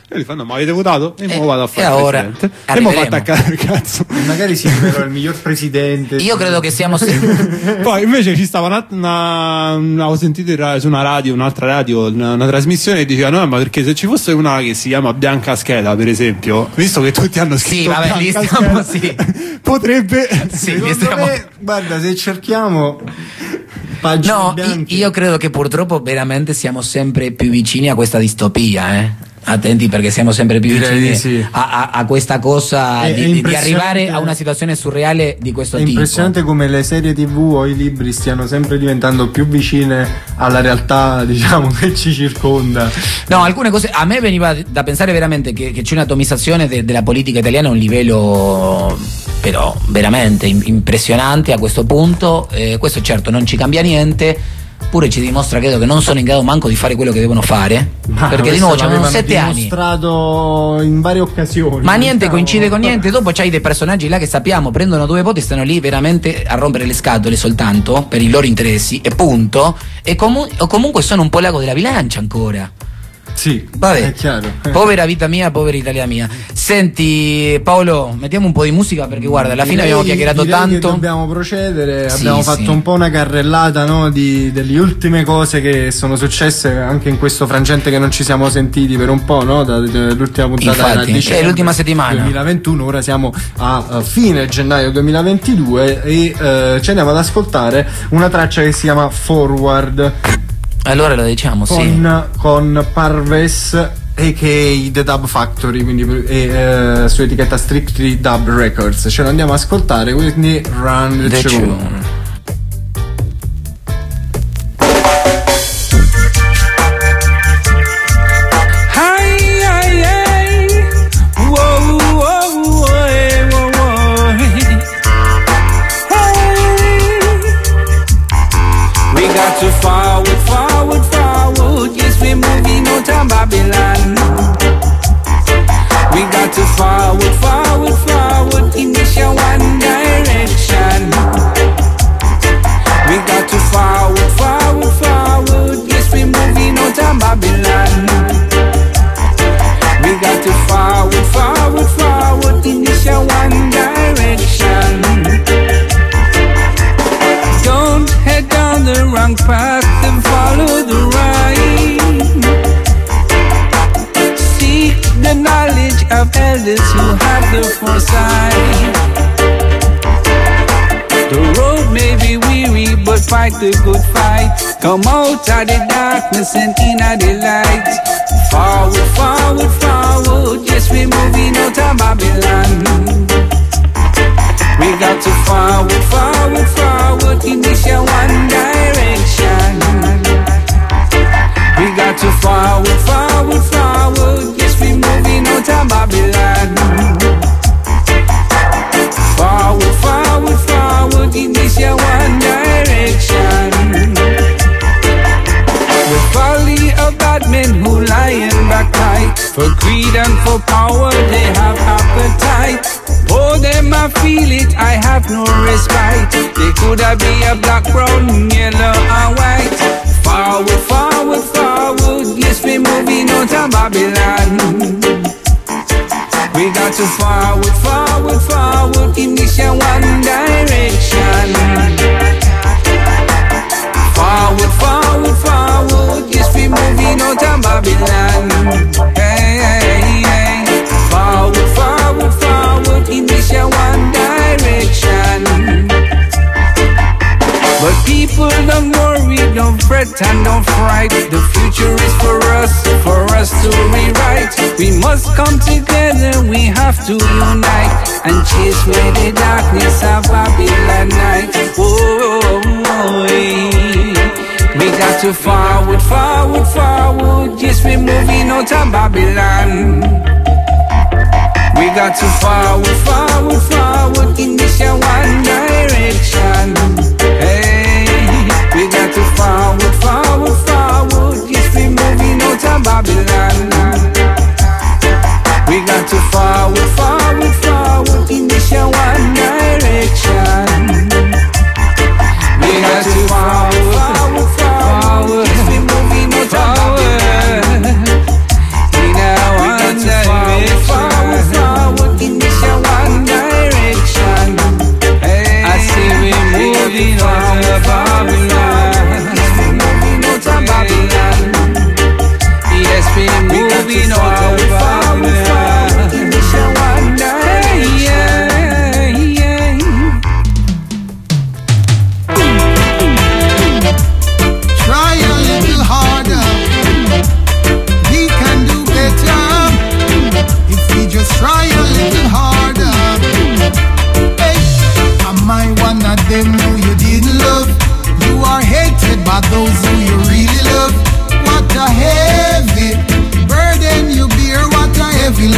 E gli fanno: ma avete votato? E Eh, mo vado a fare e il ora presidente. E mo arriveremo. fa attaccare il cazzo. Magari si però il miglior presidente. Io credo che siamo se- Poi invece ci stava una, una, una- avevo sentito in ra- su una radio, un'altra radio, una, una trasmissione e diceva: no, ma perché se ci fosse una che si chiama Bianca Scheda, per esempio, visto che tutti hanno scritto Sì, vabbè, lì Bianca stiamo, Scheda, sì. potrebbe Sì, lì Secondo stiamo- me, guarda, se cerchiamo pagine No, i- bianche. io credo che purtroppo veramente siamo sempre più vicini a questa distopia, eh. Attenti perché siamo sempre più Direi vicini di sì. a, a- a questa cosa È- di, è di- di impressionante. arrivare a una situazione surreale di questo È tipo. impressionante come le serie tv o i libri stiano sempre diventando più vicine alla realtà, diciamo, che ci circonda. No, alcune cose. A me veniva da pensare veramente che, che c'è un'atomizzazione de- della politica italiana a un livello però veramente im- impressionante a questo punto. Eh, questo certo non ci cambia niente. Pure ci dimostra, credo, che non sono in grado manco di fare quello che devono fare. Ma perché di questo nuovo c'hanno l'avevano sette anni. dimostrato in varie occasioni. Ma niente diciamo. coincide con niente. Dopo c'hai dei personaggi là che sappiamo prendono due voti e stanno lì veramente a rompere le scatole soltanto per i loro interessi e punto. E comu- o comunque sono un po' l'ago della bilancia ancora. Sì, Vabbè, è chiaro. povera vita mia, povera Italia mia. Senti Paolo, mettiamo un po' di musica perché guarda, alla fine Direi- abbiamo chiacchierato direi che tanto. dobbiamo procedere. Sì, Abbiamo sì. fatto un po' una carrellata, no, di, delle ultime cose che sono successe anche in questo frangente che non ci siamo sentiti per un po', no? Da, da- l'ultima puntata Infatti, era a dicembre è l'ultima settimana. duemilaventuno, ora siamo a, a fine gennaio duemilaventidue e eh, ci andiamo ad ascoltare una traccia che si chiama Forward Allora lo diciamo, sì. con, con Parves a k a. The Dub Factory, quindi e, eh, su etichetta Strictly Dub Records. Ce lo andiamo a ascoltare, quindi Run the, The Tune. Tune. To forward, forward, forward. Yes, we're moving out of Babylon. We got to forward, forward, forward in this one direction. We got to forward, forward, forward. Yes, we're moving out of Babylon. We got to forward, forward, forward in this one direction. Don't head down the wrong path and follow the right. Seek the knowledge of elders who have the foresight. The road may be weary, but fight the good fight. Come out of the darkness and in the light. Forward, forward, forward. Yes, we're moving out of Babylon. We got to forward, forward, forward in this one direction. We got to forward, forward, forward. Yes, we moving out of Babylon. Forward, forward, forward in this one direction. The folly of bad men who lie and backbite. For greed and for power they have appetite. Oh, them I feel it, I have no respite. They could have be a black, brown, yellow and white. Forward, forward, forward. Yes, we moving out of Babylon. We got to forward, forward, forward in this one direction. Forward, forward, forward. Yes, we moving out of Babylon. Hey, hey, hey. Forward, forward, forward in this one direction. But people don't worry, don't fret and don't fright. The future is for us, for us to rewrite. We must come together, we have to unite and chase away the darkness of Babylon night. Oh, we got to forward, forward, forward. Yes, we're moving out of Babylon. We got to forward, forward, forward in this one direction. Hey, we got to forward, forward, forward. Yes, we moving out of Babylon. We got to forward, forward, forward in this one direction. We got to forward, forward, forward. Yes, we moving out of Babylon. In a one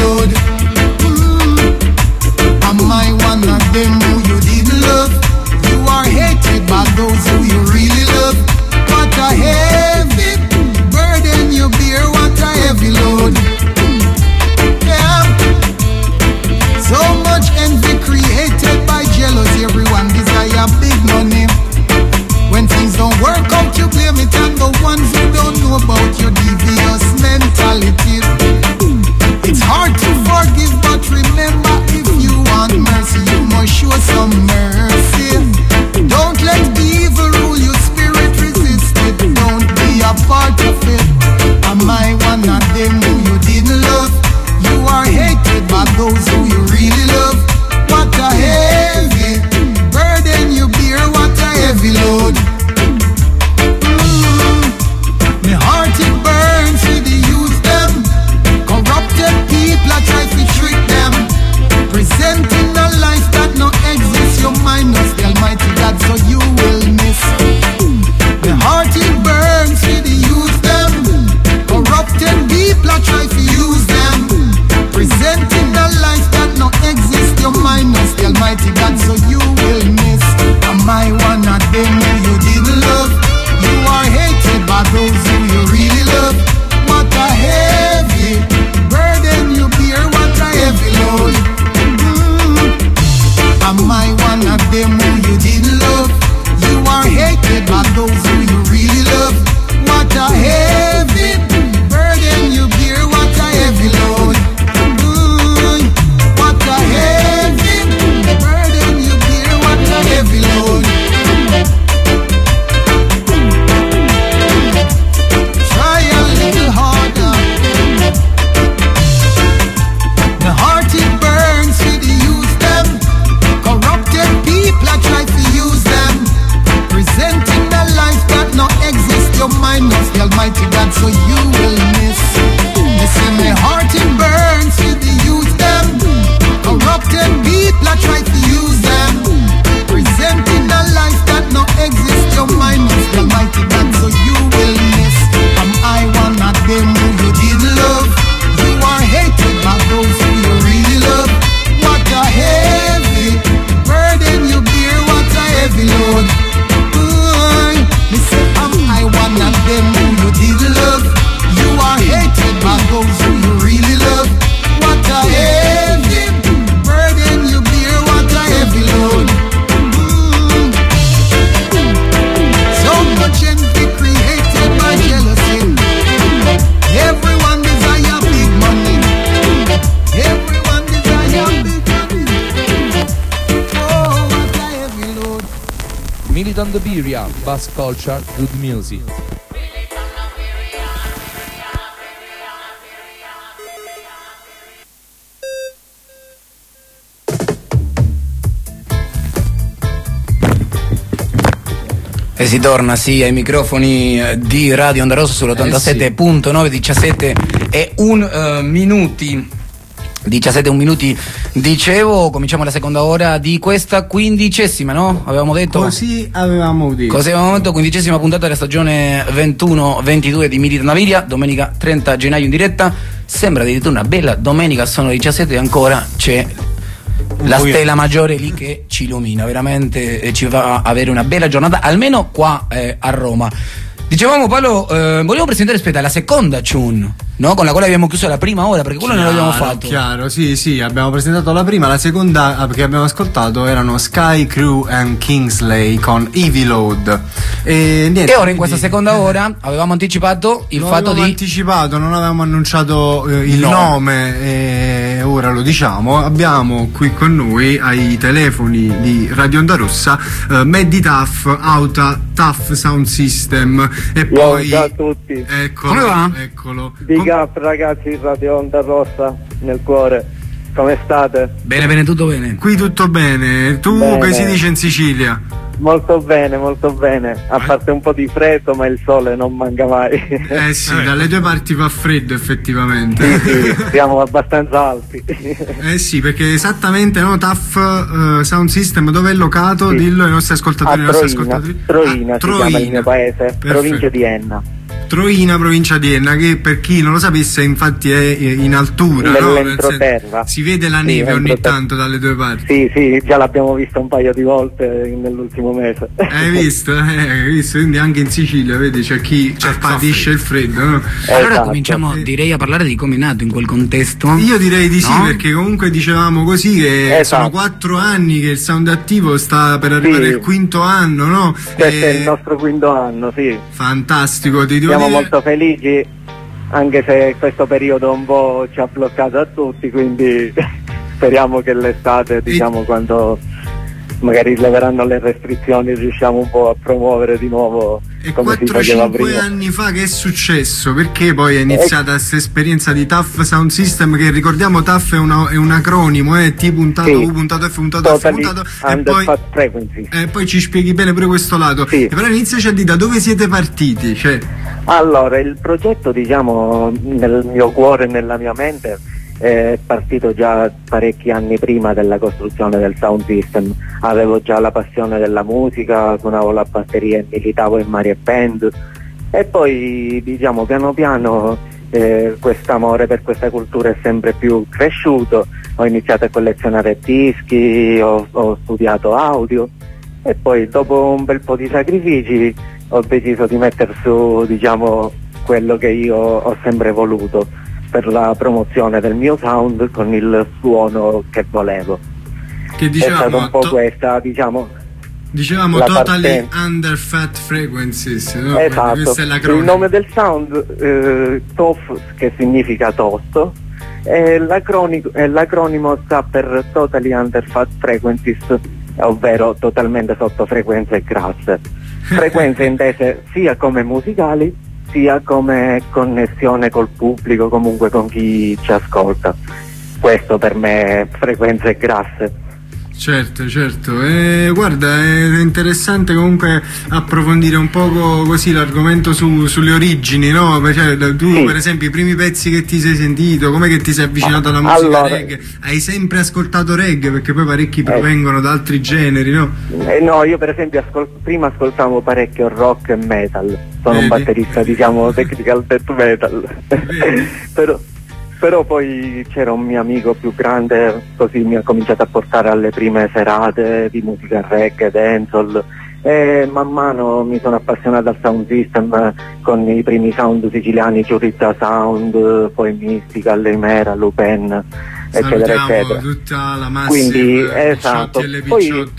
load. Mm. Am I one of them who you didn't love? You are hated by those who you really love. What a heavy burden you bear, what a heavy load. Yeah. So much envy created by jealousy. Everyone desire big money. When things don't work out, you blame it on the ones who don't know about your devious mentality. It's hard to forgive, but remember, if you want mercy, you must show some mercy. Don't let evil rule your spirit, resist it. Don't be a part of it. Am I one of them who you didn't love? You are hated by those who you really love. What a heavy burden you bear, what a heavy load. Mm. My heart it burns with the youth them. Corrupted people I try to trick them. Presenting a life that no exists. Your mind knows the Almighty God, so you will miss. My heart it burns with the youth them. Corrupted people I try to use them. Presenting a life that no exists. Your mind knows the Almighty God, so you will miss. Am I one of them who you didn't love? You are hated by those who you really love. What a heavy burden you bear, what a heavy load. Mm. Am I one of them who you didn't love? You are hated by those who you really love. What a heavy burden you bear, what a heavy load. Mm. What a heavy burden you bear, what a heavy load. Try a little harder. The heart it burns with the use them. Corrupted people I try to use them. Presenting a life that no exists. Your mind knows the Almighty God, so you will miss. Listen, my heart it burns with the use them. Corrupted people I try to use them. Presenting a life that no exists. Your mind knows the Almighty God, so you will miss. Am I one of them who you didn't love? You are hated by those who you really love. What a heavy burden you bear, what a heavy load. Ooh, me say, am I one of them who you didn't love? You are hated by those who you really love. What a heavy burden you bear, what a heavy load. Mm. So much envy created by jealousy. Everyone desire big money. Everyone desire big money. Oh, what a heavy load. Militant Beria, Bass Culture, Good Music. E si torna sì ai microfoni eh, di Radio Onda Rossa sull'ottantasette virgola nove, diciassette e un uh, minuti. diciassette e un minuti, dicevo, cominciamo la seconda ora di questa quindicesima, no? Avevamo detto? Così avevamo detto. Così avevamo detto, quindicesima puntata della stagione ventuno ventidue di Militant Beria, domenica trenta gennaio in diretta. Sembra addirittura una bella domenica, sono le diciassette e ancora c'è la stella maggiore lì che ci illumina, veramente eh, ci fa avere una bella giornata, almeno qua eh, a Roma. Dicevamo Paolo, eh, volevo presentare, aspetta, la seconda tune, no? Con la quale abbiamo chiuso la prima ora, perché quello non l'abbiamo fatto. Chiaro, sì, sì, abbiamo presentato la prima, la seconda che abbiamo ascoltato erano Sky Crew and Kingsley con Heavy Load. E, niente, e ora in questa seconda ora avevamo anticipato il lo fatto avevamo di anticipato, non avevamo annunciato eh, il no. nome e ora lo diciamo. Abbiamo qui con noi ai telefoni di Radio Onda Rossa eh, Meditaf Auta Tough Sound System. E poi ciao a tutti. Eccolo, come va? Eccolo. Big up ragazzi di Radio Onda Rossa nel cuore. Come state? Bene, bene, tutto bene. Qui tutto bene. Tu bene. Che si dice in Sicilia? Molto bene, molto bene. A parte un po' di freddo, ma il sole non manca mai. Eh sì, dalle due parti fa freddo effettivamente. Sì, sì, siamo abbastanza alti. Eh sì, perché esattamente, no, Tough uh, Sound System dove è locato? Sì. Dillo ai nostri ascoltatori. A ai nostri Troina, ascoltatori. Troina, ah, si chiama il mio paese, provincia di Enna. Troina, provincia di Enna, che per chi non lo sapesse infatti è in altura, no? Nell'entroterra. Si vede la neve sì, ogni tanto dalle due parti. Sì, sì, già l'abbiamo vista un paio di volte nell'ultimo mese. Hai visto? Eh, hai visto? Quindi anche in Sicilia, vedi, c'è chi cioè, patisce il freddo, no? Allora esatto. cominciamo, direi, a parlare di come è nato in quel contesto. Io direi di sì, no? Perché comunque dicevamo così che esatto. sono quattro anni che il Sound Attivo sta per arrivare sì. al quinto anno, no? Questo e... è il nostro quinto anno, sì. Fantastico, ti devo Siamo dire... molto felici, anche se questo periodo un po' ci ha bloccato a tutti, quindi speriamo che l'estate, diciamo, e... quando magari leveranno le restrizioni, riusciamo un po' a promuovere di nuovo. E quattro cinque anni fa che è successo? Perché poi è iniziata questa e... esperienza di T A F Sound System, che ricordiamo T A F è, una, è un acronimo, eh, T puntato sì. U puntato F puntato F puntato e poi, e poi ci spieghi bene pure questo lato. Sì. Però iniziaci a dire da dove siete partiti? Cioè... Allora, il progetto, diciamo, nel mio cuore e nella mia mente è partito già parecchi anni prima della costruzione del sound system. Avevo già la passione della musica, suonavo la batteria e militavo in varie band, e poi diciamo piano piano eh, quest'amore per questa cultura è sempre più cresciuto. Ho iniziato a collezionare dischi, ho, ho studiato audio, e poi dopo un bel po' di sacrifici ho deciso di mettere su, diciamo, quello che io ho sempre voluto per la promozione del mio sound con il suono che volevo. Che diciamo, è stata un po' to- questa, diciamo, diciamo totally under fat frequencies, no? Esatto. È il nome del sound, eh, T O F, che significa tosto, e l'acronimo, e l'acronimo sta per Totally Under Fat Frequencies, ovvero totalmente sotto frequenze grasse. Frequenze intese sia come musicali sia come connessione col pubblico, comunque con chi ci ascolta. Questo per me è frequenze grasse. Certo, certo, e guarda, è interessante comunque approfondire un poco così l'argomento su, sulle origini, no? Cioè, tu sì. per esempio i primi pezzi che ti sei sentito, com'è che ti sei avvicinato alla musica allora, reggae? Hai sempre ascoltato reggae? Perché poi parecchi provengono eh, da altri generi, no? Eh, no, io per esempio ascol- prima ascoltavo parecchio rock e metal, sono Vedi? un batterista, diciamo, technical death metal. Però Però poi c'era un mio amico più grande, così mi ha cominciato a portare alle prime serate di musica reggae, dancehall, e man mano mi sono appassionato al sound system con i primi sound siciliani, Ciurizza Sound, poi Mystical, Lemera, Lupen, eccetera, eccetera. Tutta la massa. Quindi, esatto. Poi,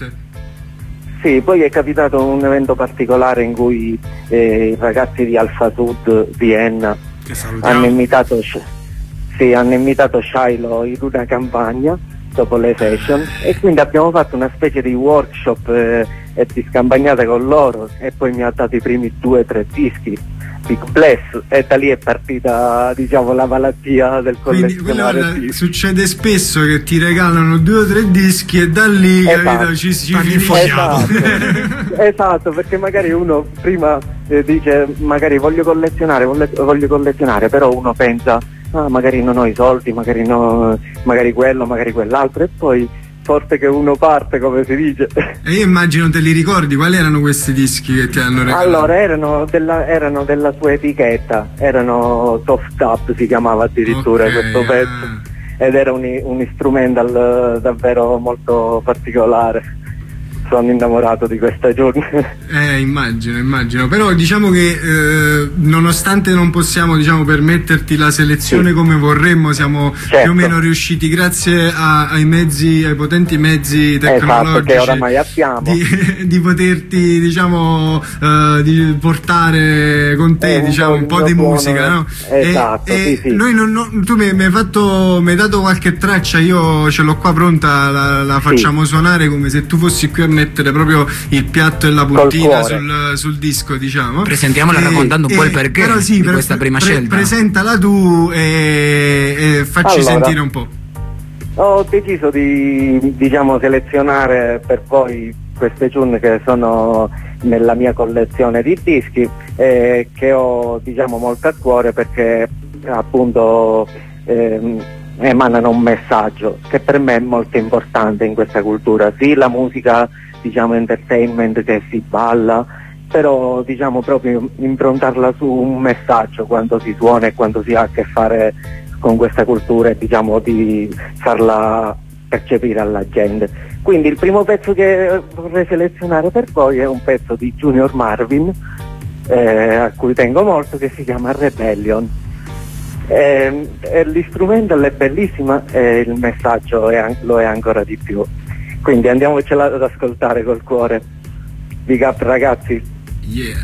sì, poi è capitato un evento particolare in cui eh, i ragazzi di Alfa Sud Vienna hanno invitato... Sì, hanno invitato Shiloh in una campagna dopo le session, e quindi abbiamo fatto una specie di workshop eh, e di scampagnate con loro, e poi mi ha dato i primi due o tre dischi, Big Bless, e da lì è partita, diciamo, la malattia del collezionare. Quindi, succede spesso che ti regalano due o tre dischi e da lì esatto. capito, ci, ci esatto. esatto, perché magari uno prima eh, dice magari voglio collezionare, voglio, voglio collezionare, però uno pensa ah, magari non ho i soldi, magari no, magari quello, magari quell'altro, e poi forte che uno parte, come si dice. E io immagino te li ricordi, quali erano questi dischi che ti hanno regalato? Allora, erano della, erano della sua etichetta, erano Soft Up, si chiamava addirittura okay, questo pezzo, ed era un, un instrumental davvero molto particolare. Sono innamorato di questa giornata. Eh, immagino, immagino. Però diciamo che eh, nonostante non possiamo, diciamo, permetterti la selezione sì. come vorremmo, siamo certo. più o meno riusciti, grazie a, ai mezzi, ai potenti mezzi tecnologici, esatto, che oramai abbiamo, di, di poterti, diciamo, eh, di portare con te, eh, diciamo, un po', un po di buono, musica, no? Esatto, e, sì, e sì. Noi non, non, tu mi, mi hai fatto, mi hai dato qualche traccia, io ce l'ho qua pronta, la, la facciamo sì. suonare come se tu fossi qui a mettere proprio il piatto e la puntina sul, sul disco, diciamo. Presentiamola e, raccontando un e, po' il perché però sì, di per, questa prima pre, scelta. Presentala tu e, e facci allora, sentire un po'. Ho deciso di, diciamo, selezionare per voi queste tune che sono nella mia collezione di dischi e che ho, diciamo, molto a cuore, perché appunto ehm, emanano un messaggio che per me è molto importante in questa cultura, sì, la musica, diciamo, entertainment, che si balla, però diciamo proprio improntarla su un messaggio quando si suona e quando si ha a che fare con questa cultura e diciamo di farla percepire alla gente. Quindi il primo pezzo che vorrei selezionare per voi è un pezzo di Junior Marvin, eh, a cui tengo molto, che si chiama Rebellion. Eh, eh, l'istrumental è bellissima e il messaggio è an- lo è ancora di più. Quindi andiamocela ad ascoltare col cuore. Big up ragazzi. Yeah.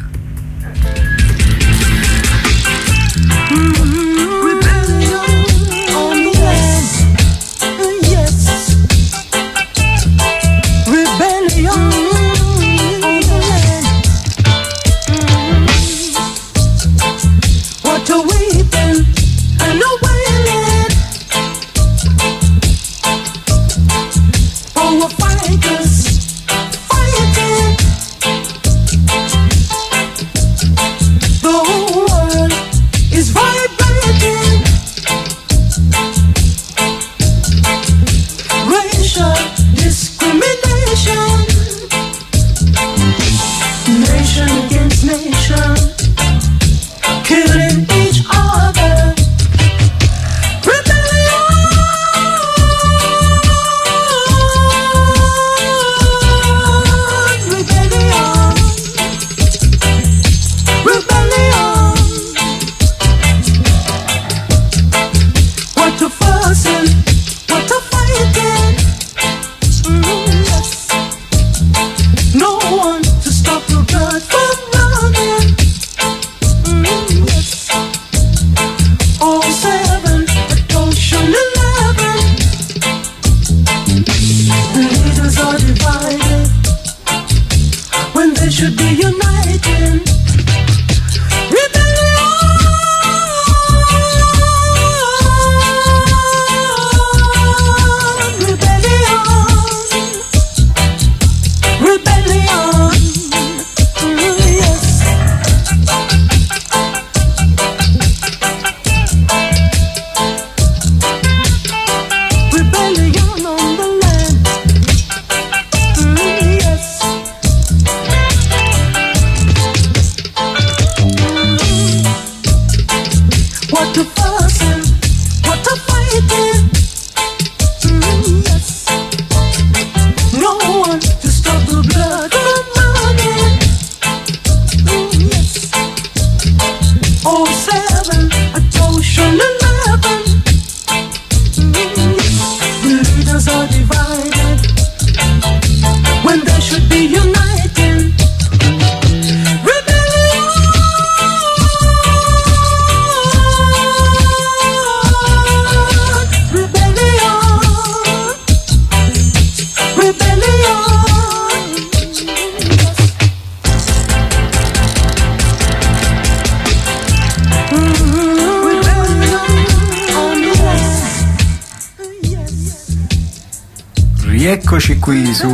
Eccoci qui su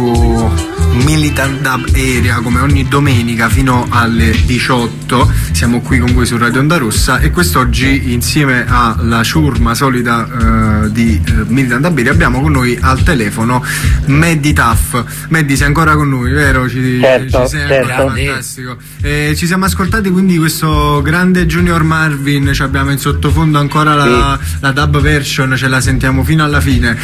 Militant Dub Area come ogni domenica fino alle diciotto, siamo qui con voi su Radio Onda Rossa e quest'oggi insieme alla ciurma solida uh, di uh, Militant Dub Area abbiamo con noi al telefono Maddy Tuff. Maddy, sei ancora con noi, vero? Ci, certo, ci sei certo. ancora, fantastico. Eh, ci siamo ascoltati quindi questo grande Junior Marvin, ci abbiamo in sottofondo ancora la, sì. la dub version, ce la sentiamo fino alla fine.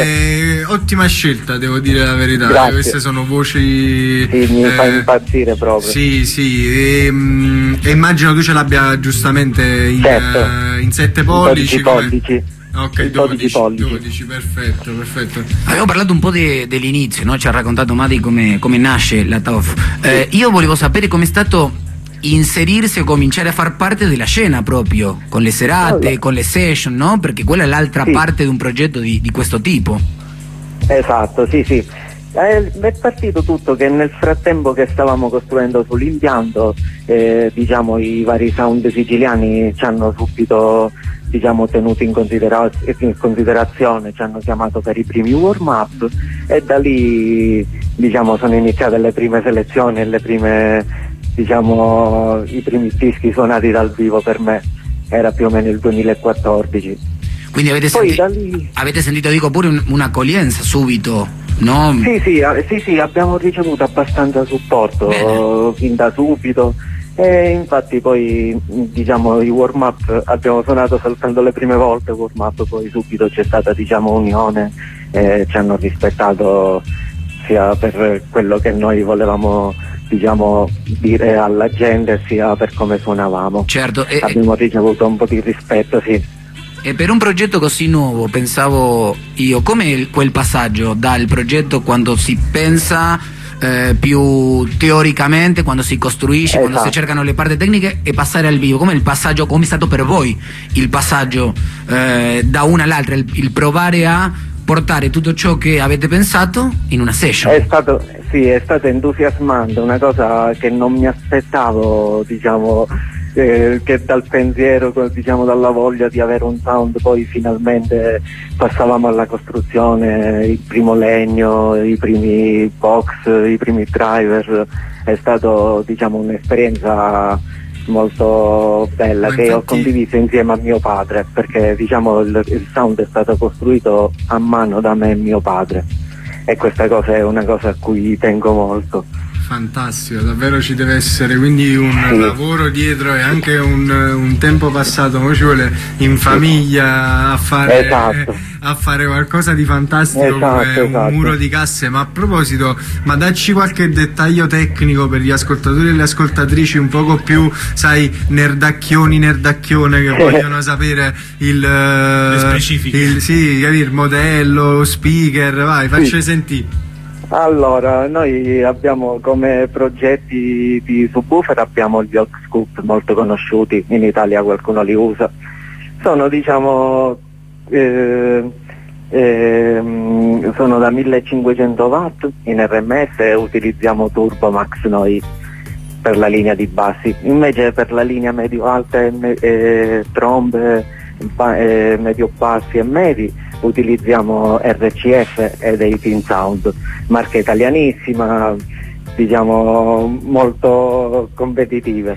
Eh, ottima scelta, devo dire la verità. Grazie. Queste sono voci. Sì, mi eh, fa impazzire proprio. Sì, sì. E, mh, e immagino tu ce l'abbia giustamente in, certo. uh, in sette pollici. pollici. Ok, dodici, dodici, perfetto, perfetto. Abbiamo parlato un po' de, dell'inizio, no? Ci ha raccontato Maddy come, come nasce la Tuff. Eh, io volevo sapere com'è stato inserirsi o cominciare a far parte della scena proprio, con le serate, allora. con le session, no? Perché quella è l'altra sì. parte di un progetto di, di questo tipo. Esatto, sì, sì. Eh, è partito tutto che nel frattempo che stavamo costruendo sull'impianto, eh, diciamo, i vari sound siciliani ci hanno subito, diciamo, tenuto in, considera- in considerazione, ci hanno chiamato per i primi warm up e da lì, diciamo, sono iniziate le prime selezioni e le prime, diciamo, i primi dischi suonati dal vivo per me. Era più o meno il duemilaquattordici. Quindi avete, Poi senti- da lì... avete sentito, dico, pure un- un'accoglienza subito no? Sì, sì, eh, sì, sì, abbiamo ricevuto abbastanza supporto Bene. fin da subito. E infatti poi diciamo i warm up abbiamo suonato soltanto le prime volte warm up, poi subito c'è stata diciamo unione e ci hanno rispettato sia per quello che noi volevamo diciamo dire alla gente sia per come suonavamo. Certo, e, Abbiamo ricevuto un po' di rispetto, sì. e per un progetto così nuovo, pensavo io, come quel passaggio dal progetto quando si pensa Eh, più teoricamente, quando si costruisce, esatto. quando si cercano le parti tecniche, e passare al vivo, come il passaggio, come è stato per voi il passaggio eh, da una all'altra, il, il provare a portare tutto ciò che avete pensato in una session? È stato, sì, è stato entusiasmante, una cosa che non mi aspettavo, diciamo, eh, che dal pensiero, diciamo, dalla voglia di avere un sound, poi finalmente passavamo alla costruzione, il primo legno, i primi box, i primi driver. È stato diciamo un'esperienza molto bella. Ma che infatti ho condiviso insieme a mio padre, perché diciamo il, il sound è stato costruito a mano da me e mio padre, e questa cosa è una cosa a cui tengo molto. Fantastico, davvero ci deve essere quindi un sì. lavoro dietro e anche un, un tempo passato, mo ci vuole in famiglia a fare, esatto. a fare qualcosa di fantastico, esatto, come esatto. un muro di casse. Ma a proposito, ma dacci qualche dettaglio tecnico per gli ascoltatori e le ascoltatrici un poco più, sai, nerdacchioni, nerdacchione, che vogliono sapere il, le specifiche, il, sì, il modello, speaker, vai, facci sì. sentire. Allora, noi abbiamo come progetti di subwoofer abbiamo gli Oxscoop, molto conosciuti, in Italia qualcuno li usa. Sono diciamo eh, eh, sono da millecinquecento watt in R M S e utilizziamo Turbo Max noi per la linea di bassi. Invece per la linea medio alta e me, eh, trombe, ba, eh, medio bassi e medi utilizziamo R C F ed eighteen Sound, marca italianissima, diciamo molto competitive.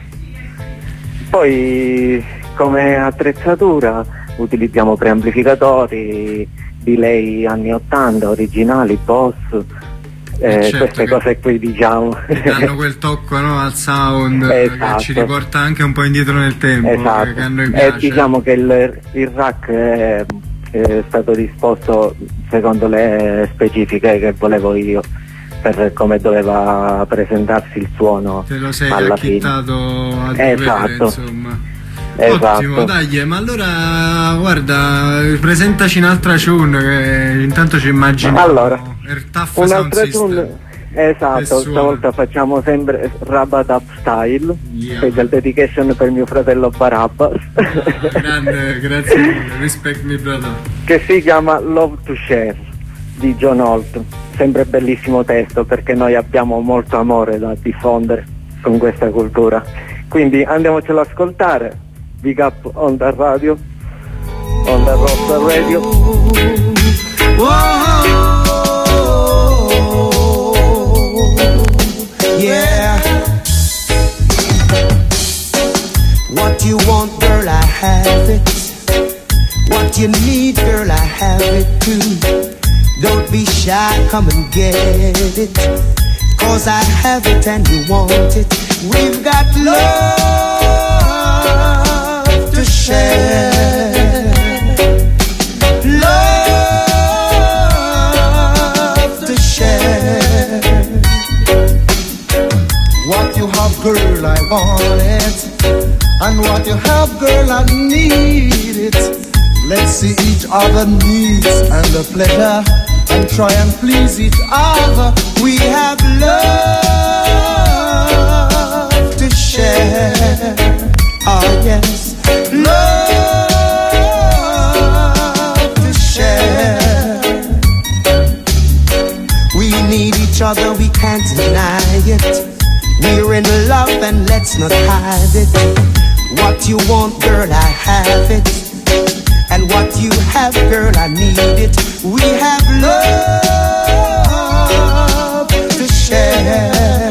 Poi come attrezzatura utilizziamo preamplificatori, delay anni ottanta, originali, Boss, eh, certo, queste cose qui diciamo danno quel tocco, no, al sound, esatto. che ci riporta anche un po' indietro nel tempo, esatto. che a noi piace. E diciamo che il, il rack è è stato disposto secondo le specifiche che volevo io, per come doveva presentarsi il suono. Te lo sei alla acchittato fine. A dovere, esatto. Insomma. Esatto. Ottimo, dai, ma allora guarda, presentaci un'altra tune che intanto ci immaginiamo. Allora, un'altra tune, esatto, stavolta facciamo sempre Rabat Up Style, yeah. Special dedication per mio fratello Barabbas. Ah, grande, grazie mille, respect me brother. Che si chiama Love to Share di John Holt. Sempre bellissimo testo, perché noi abbiamo molto amore da diffondere con questa cultura. Quindi andiamocelo ad ascoltare. Big up on the radio, on the Roster Radio. Whoa. Yeah. What you want, girl, I have it. What you need, girl, I have it too. Don't be shy, come and get it. Cause I have it and you want it. We've got love to share. Love to share. What you have, girl, I want it. And what you have, girl, I need it. Let's see each other needs and the pleasure, and try and please each other. We have love to share. Oh yes, love to share. We need each other, we can't deny it. We're in love and let's not hide it. What you want, girl, I have it. And what you have, girl, I need it. We have love to share.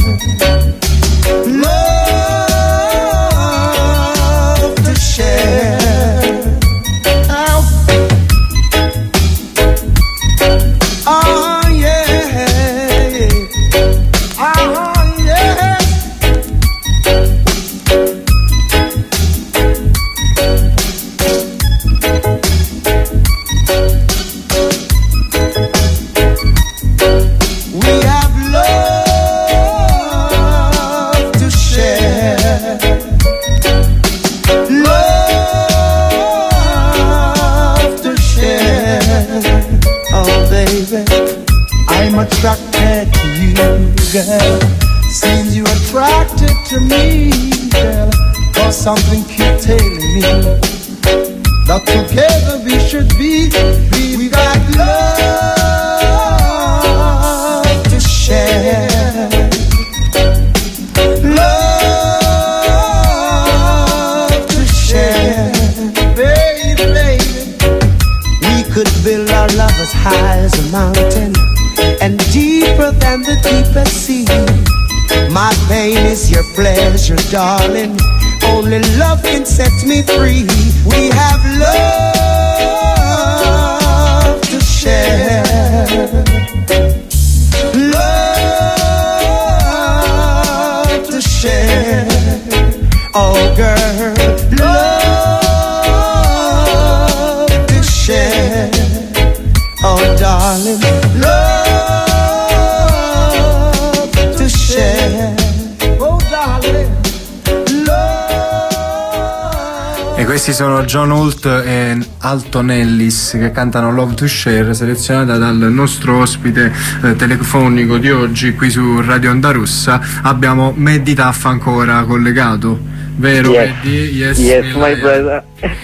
Love to share. Oh, oh attracted to you, girl. Seems you're attracted to me, girl. Cause something keep telling me that together we should be. We got love to share, love to share, baby, baby. We could build our love as high as a mountain and deeper than the deepest sea. My pain is your pleasure, darling. Only love can set me free. We have love to share, love to share. Oh girl, love to share. Oh darling, love to share. Oh darling. E questi sono John Holt e Alton Ellis che cantano Love to Share, selezionata dal nostro ospite eh, telefonico di oggi qui su Radio Onda Rossa. Abbiamo Maddie Tuff ancora collegato, vero? Yes, Maddie? Yes, yes my brother.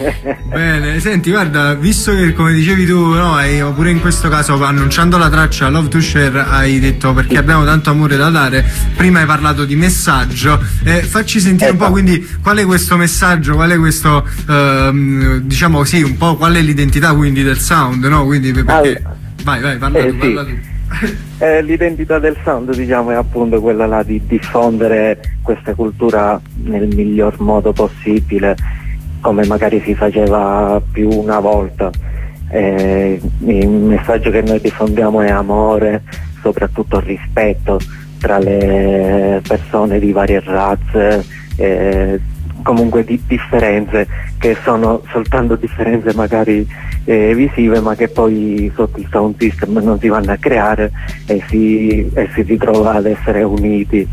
Bene, senti, guarda, visto che come dicevi tu, no, hai, pure in questo caso annunciando la traccia Love to Share hai detto perché abbiamo tanto amore da dare, prima hai parlato di messaggio, eh, facci sentire esatto. un po', quindi qual è questo messaggio, qual è questo ehm, diciamo sì, un po' qual è l'identità quindi del sound, no? Quindi perché allora, vai, vai, parla eh, tu, sì. parla tu. Eh, l'identità del sound, diciamo, è appunto quella là di diffondere questa cultura nel miglior modo possibile, come magari si faceva più una volta. Eh, il messaggio che noi diffondiamo è amore, soprattutto rispetto tra le persone di varie razze, eh, comunque di differenze che sono soltanto differenze magari eh, visive, ma che poi sotto il sound system non si vanno a creare e si, e si ritrova ad essere uniti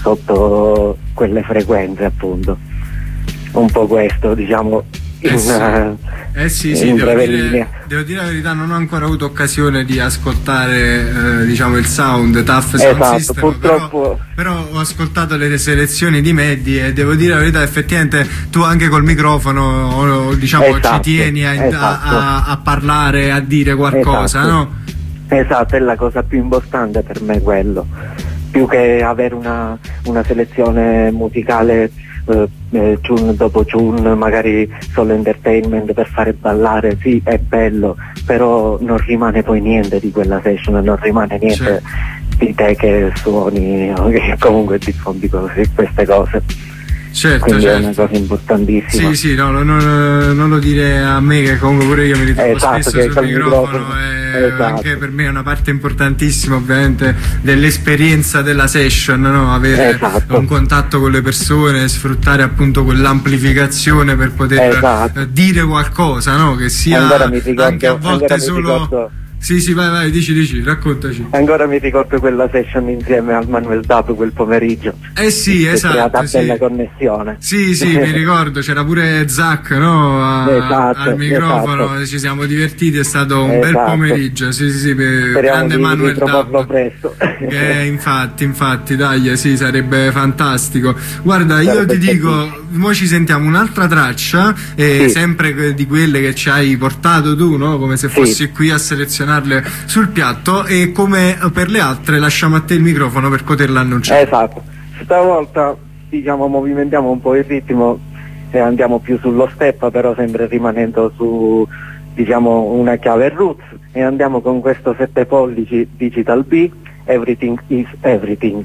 sotto quelle frequenze, appunto. Un po' questo, diciamo, in, eh sì, uh, eh sì, sì devo, dire, devo dire la verità, non ho ancora avuto occasione di ascoltare eh, diciamo il sound Tuff Sound esatto, System, purtroppo... però, però ho ascoltato le selezioni di Maddie e devo dire la verità, effettivamente tu anche col microfono diciamo esatto, ci tieni a, esatto. a, a parlare, a dire qualcosa, esatto. no? Esatto, è la cosa più importante per me, quello, più che avere una, una selezione musicale eh, eh, tune dopo tune, magari solo entertainment per fare ballare, sì, è bello, però non rimane poi niente di quella session, non rimane niente certo. di te che suoni o che comunque diffondi cose, queste cose. Certo, quindi certo. è una cosa importantissima. Sì, sì, no, no, no, non lo dire a me che comunque pure io mi ritrovo esatto, spesso sul microfono, microfono. e Esatto. anche per me è una parte importantissima ovviamente dell'esperienza della session, no? Avere esatto. un contatto con le persone, sfruttare appunto quell'amplificazione per poter esatto. dire qualcosa, no? Che sia ricordo, anche a volte solo... ricordo... Sì, sì, vai, vai, dici, dici, raccontaci. Ancora mi ricordo quella session insieme al Manuel Dato quel pomeriggio. Eh sì, si esatto. C'era una sì. bella connessione. Sì, sì, mi ricordo, c'era pure Zach, no? A, esatto, al microfono, esatto. Ci siamo divertiti, è stato un esatto. bel pomeriggio. Sì, sì, sì, per grande Manuel Dato. presto. Eh, infatti, infatti, dai, sì, sarebbe fantastico. Guarda, io sarebbe ti dico, noi ci sentiamo un'altra traccia, eh, sì. sempre di quelle che ci hai portato tu, no? Come se fossi sì. qui a selezionarle sul piatto, e come per le altre lasciamo a te il microfono per poterla annunciare. Esatto, stavolta diciamo movimentiamo un po' il ritmo e andiamo più sullo step, però sempre rimanendo su diciamo una chiave roots, e andiamo con questo sette pollici Digital B, Everything is Everything.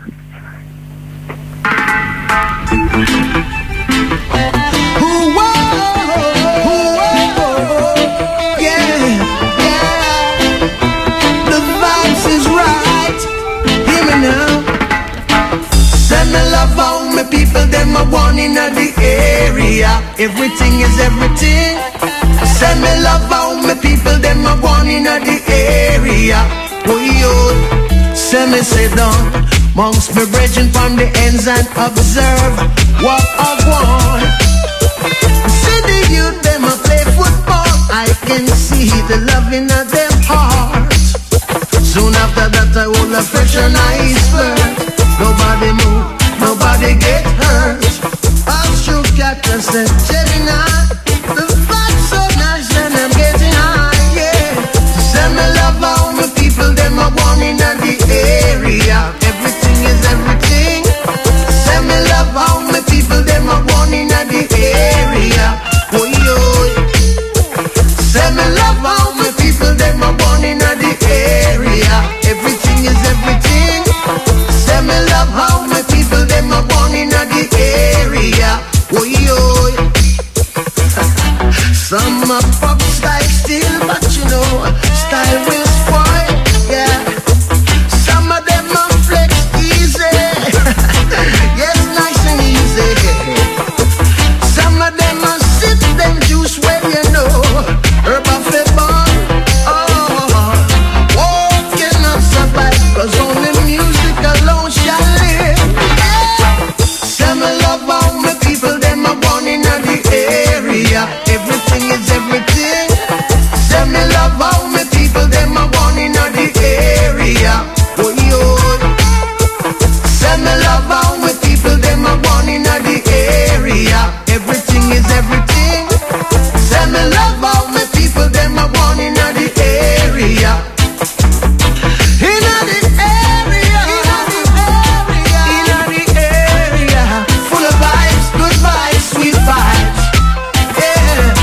Send the love out, my people, them are one in the area. Everything is everything. Send me love out, my people, them are one in the area. Oh, yo, send me sit down amongst my brethren from the ends and observe what I want. See the youth, them a play football. I can see the love in them heart. Soon after that I will a fresh and iceberg. Nobody move, nobody get hurt. I'll shoot cactus and cherry night. The vibe's so nice and I'm getting high, yeah. Send me love all my people, them are born in the area. Everything is everything. Send me love all my people, them are born in the area. Oh, yo. Send me love all my people, them are born in the area. Everything is everything. Send me love how my people, them are born in the area. Oh, yo. Some are pop style still, but you know, style will spoil, yeah. Some of them are flex easy. Yes, nice and easy. Some of them are sip them juice when you know herb of a bun. Oh, what cannot survive, cause only music alone shall live. Yeah. Send me love all my people, them are born in the area. Everything is everything. Send me love all my people, them are born in the area. Oh, yo. Send me love all my people, them are born in the area. Everything is everything. Send me love all my people, them are born in the area. In the area, in the area, full of vibes, good vibes, sweet vibes. Yeah.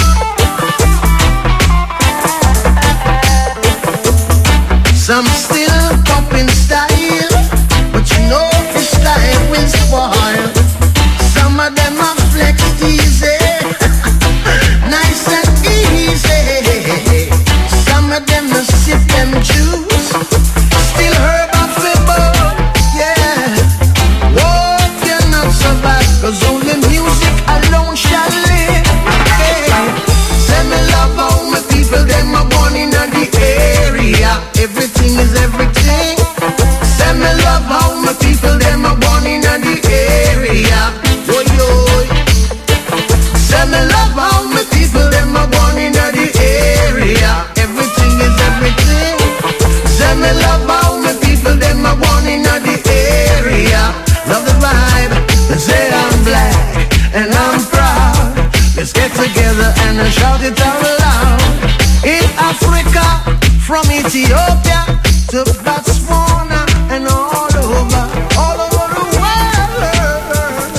Some still popping style, but you know the style will spoil. Some of them are flex easy, nice and easy. Some of them are sip them juice, still herb of a bone, yeah. What cannot survive, cause only music alone shall live. Yeah. Send me love all my people, them are born in the area. Everything is everything. Send me love all my people, them are born in the area. Oh, yo. Send me love all my people, them are born in the area. Everything is everything. Send me love all my people, them are born in the area. Love the vibe, they say I'm black and I'm proud. Let's get together and shout it out loud. In Africa, from Ethiopia to Botswana and all over, all over the world.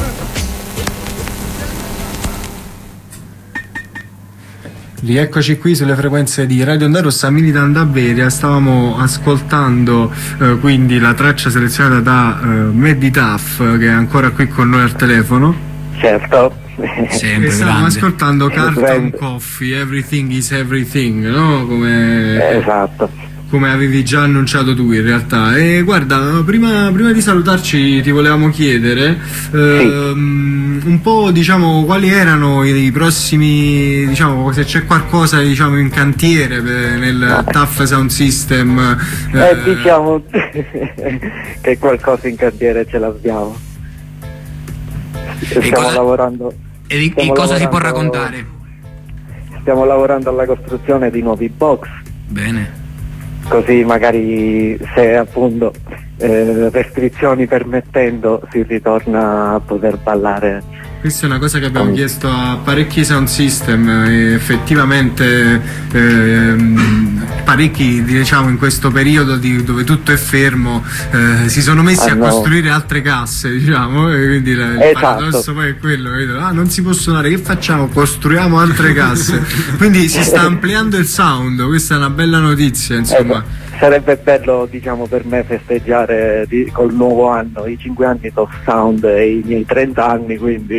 Rieccoci qui sulle frequenze di Radio Onda Rossa, Militant Averia. Stavamo ascoltando eh, quindi la traccia selezionata da eh, Maddy Tuff, che è ancora qui con noi al telefono. Certo. Sempre E stavamo grande. ascoltando Carton Grande. Coffee, Everything is Everything, no? Come, Esatto. come avevi già annunciato tu in realtà. E guarda, prima, prima di salutarci ti volevamo chiedere ehm, un po', diciamo, quali erano i, i prossimi, diciamo, se c'è qualcosa, diciamo, in cantiere per, nel Tuff Sound System. Eh, eh, diciamo che qualcosa in cantiere ce l'abbiamo. Stiamo cosa- lavorando. E di, stiamo di cosa si può lavorando- raccontare? Stiamo lavorando alla costruzione di nuovi box, Bene. così magari se appunto eh, restrizioni permettendo si ritorna a poter ballare. Questa è una cosa che abbiamo chiesto a parecchi sound system e effettivamente ehm, parecchi, diciamo, in questo periodo di, dove tutto è fermo eh, si sono messi Ah, a no. costruire altre casse, diciamo, e quindi la- il Esatto. paradosso poi è quello, capito? Ah, non si può suonare, che facciamo? Costruiamo altre casse. Quindi si sta ampliando il sound, questa è una bella notizia, insomma. Ecco, sarebbe bello, diciamo, per me festeggiare di, col nuovo anno i cinque anni Top Sound e i miei trenta anni, quindi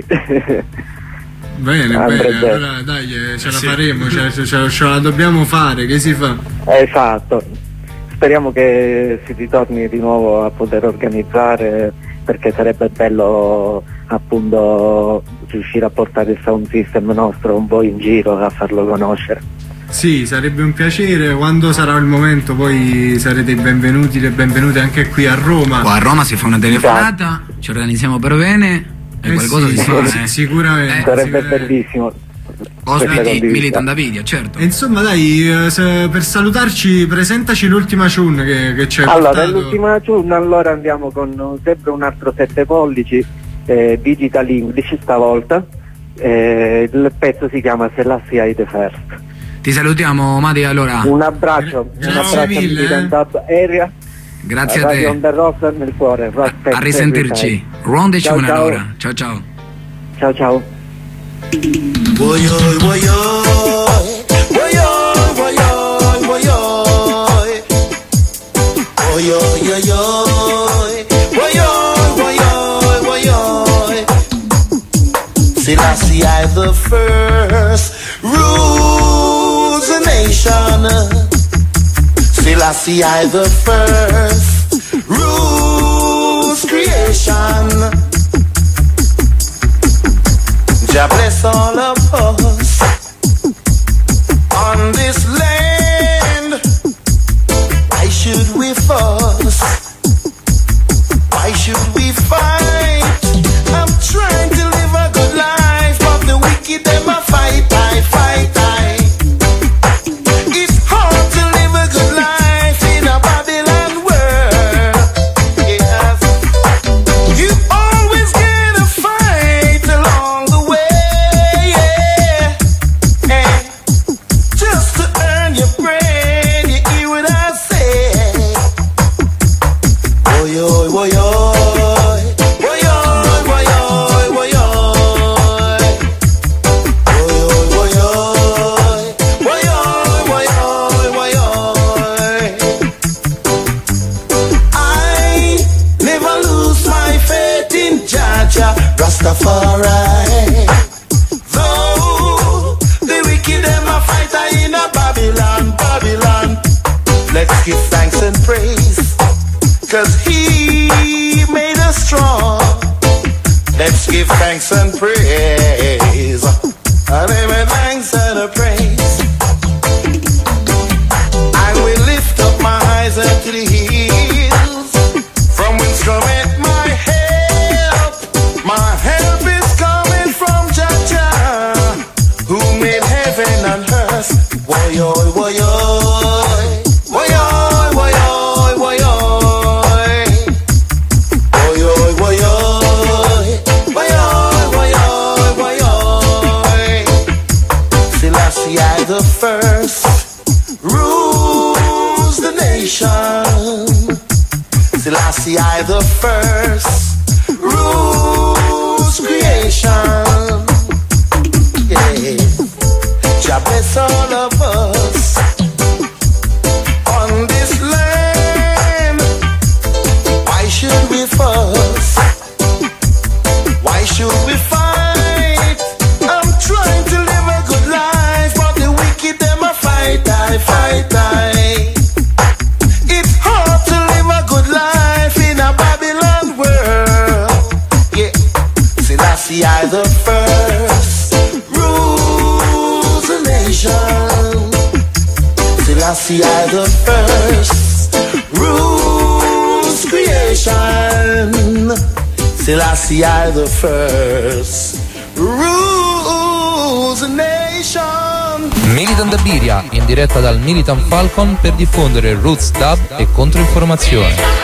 Bene, Andrebbe. bene, allora dai, eh, ce la Sì. faremo, ce, ce- ce- ce la dobbiamo fare, che si fa? esatto. Speriamo che si ritorni di nuovo a poter organizzare, perché sarebbe bello appunto riuscire a portare il sound system nostro un po' in giro, a farlo conoscere. Sì, sarebbe un piacere, quando sarà il momento poi sarete i benvenuti e benvenute anche qui a Roma. Qua a Roma si fa una telefonata, ci organizziamo per bene e Eh qualcosa sì, si fa. sì, eh. sicuramente. Eh, Sarebbe sicuramente. bellissimo. Ospiti Militant Davidia, certo. E insomma dai, eh, se, per salutarci presentaci l'ultima tune che, che c'è. Allora, portato. l'ultima tune, allora andiamo con sempre un altro sette pollici, eh, Digital English stavolta, eh, il pezzo si chiama Selassie I the First. Ti salutiamo Mati, allora. Un abbraccio, Grazie un abbraccio mille, a Militant Dub Area. Grazie a Radio te. Onda Rossa nel cuore. A, a risentirci. Rondeci Ciao, una ciao. ora. Ciao ciao. Ciao ciao. Boy, boy, boy, boy, boy, boy, Selassie I the first rules the nation. Selassie I the first rules creation. Jah bless all of us on this land. Why should we fuss? Why should we fight? I'm trying to live a good life, but the wicked them a fight, I fight, I. It's hard to live a good life in a Babylon world. Yes. You always get a fight along the way, yeah. And just to earn your bread, you hear what I say. Oh, yo, oh, yo. Rastafari. Though the wicked them a fighter in a Babylon, Babylon. Let's give thanks and praise, cause he made us strong. Let's give thanks and praise, and give thanks and a praise. I will lift up my eyes unto the hills, from whence cometh my help. My help is coming from Jah Jah, who made heaven and earth. Woy oy, woy oy, woy oy, woy oy, woy oy, woy oy, woy oy, woy oy, woy oy, woy oy. Selassie I the first rules the nation. Selassie I the first rules creation. Yeah. Jah bless all of us on this land. Why should we fuss? Why should we fight? I'm trying to live a good life, but the wicked them a fight, I fight, I. It's hard to live a good life in a Babylon world. Yeah, Selassie I the first rules the nation. Selassie I the first rules creation. Selassie I the first rules the nation. Militant Davidia, in diretta dal Militant Falcon per diffondere Roots Dub e controinformazione.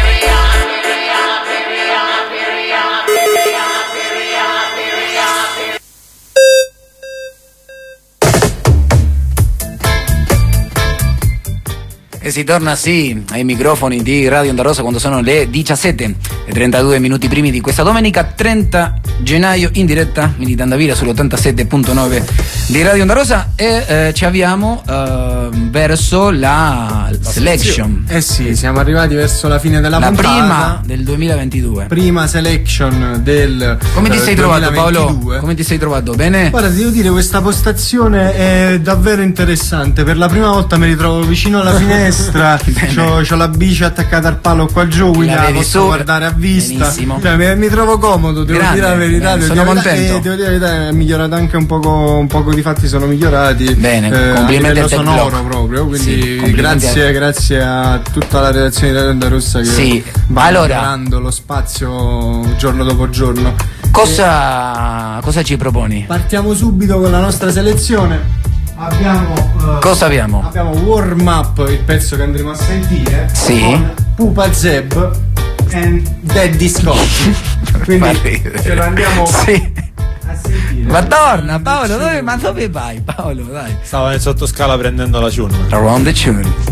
E si torna sì ai microfoni di Radio Onda Rossa quando sono le diciassette e trentadue minuti primi di questa domenica trenta gennaio, in diretta Militant Davidia sull'ottantasette virgola nove di Radio Onda Rossa, e eh, ci avviamo eh, verso la, la selection. Eh sì, siamo arrivati verso la fine della la puntata. prima del duemilaventidue. Prima selection del Come ti sei eh, trovato duemilaventidue. Paolo? Come ti sei trovato? Bene? Guarda, devo dire, questa postazione è davvero interessante. Per la prima volta mi ritrovo vicino alla finestra. C'ho, c'ho la bici attaccata al palo qua giù, quindi la posso su, guardare a vista. Cioè, mi, mi trovo comodo, devo Grande, dire la verità. bene, devo sono dire contento. E devo dire la verità, è migliorato anche un poco, un poco di fatti sono migliorati. Bene, eh, complimenti a livello al sonoro blog. proprio. Quindi sì, grazie, grazie a tutta la redazione di Radio Onda Rossa che sì. va allora, migliorando lo spazio giorno dopo giorno. Cosa, cosa ci proponi? Partiamo subito con la nostra selezione. Abbiamo uh, Cosa abbiamo? Abbiamo Warm Up, il pezzo che andremo a sentire. Sì. Con Pupa Zeb e Daddy Scott. Quindi ce lo andiamo sì. a sentire. Ma torna Paolo, dove, ma dove vai Paolo? Dai. Stava in sottoscala prendendo la tune. Around the tune.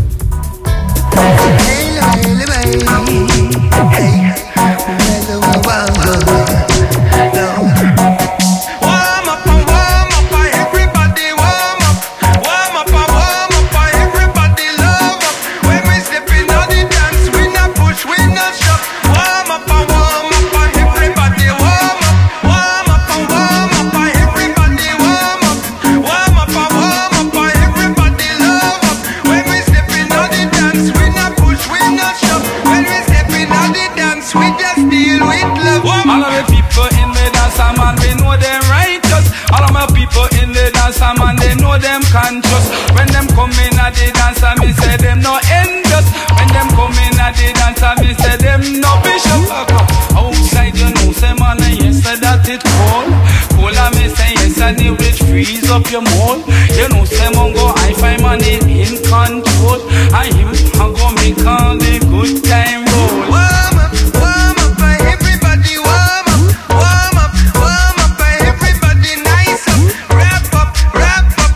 Conscious. When them come in at the dance, I me say them no envious. When them come in at the dance, I me say them no bishop. Outside you know say man, yes say that it cold. Cold I me say yes and the rich freeze up your mold. You know say man go I find money in control. I him I go make all the good time roll. Warm up, warm up, everybody warm up, warm up, warm up, everybody nice up, wrap up, wrap up.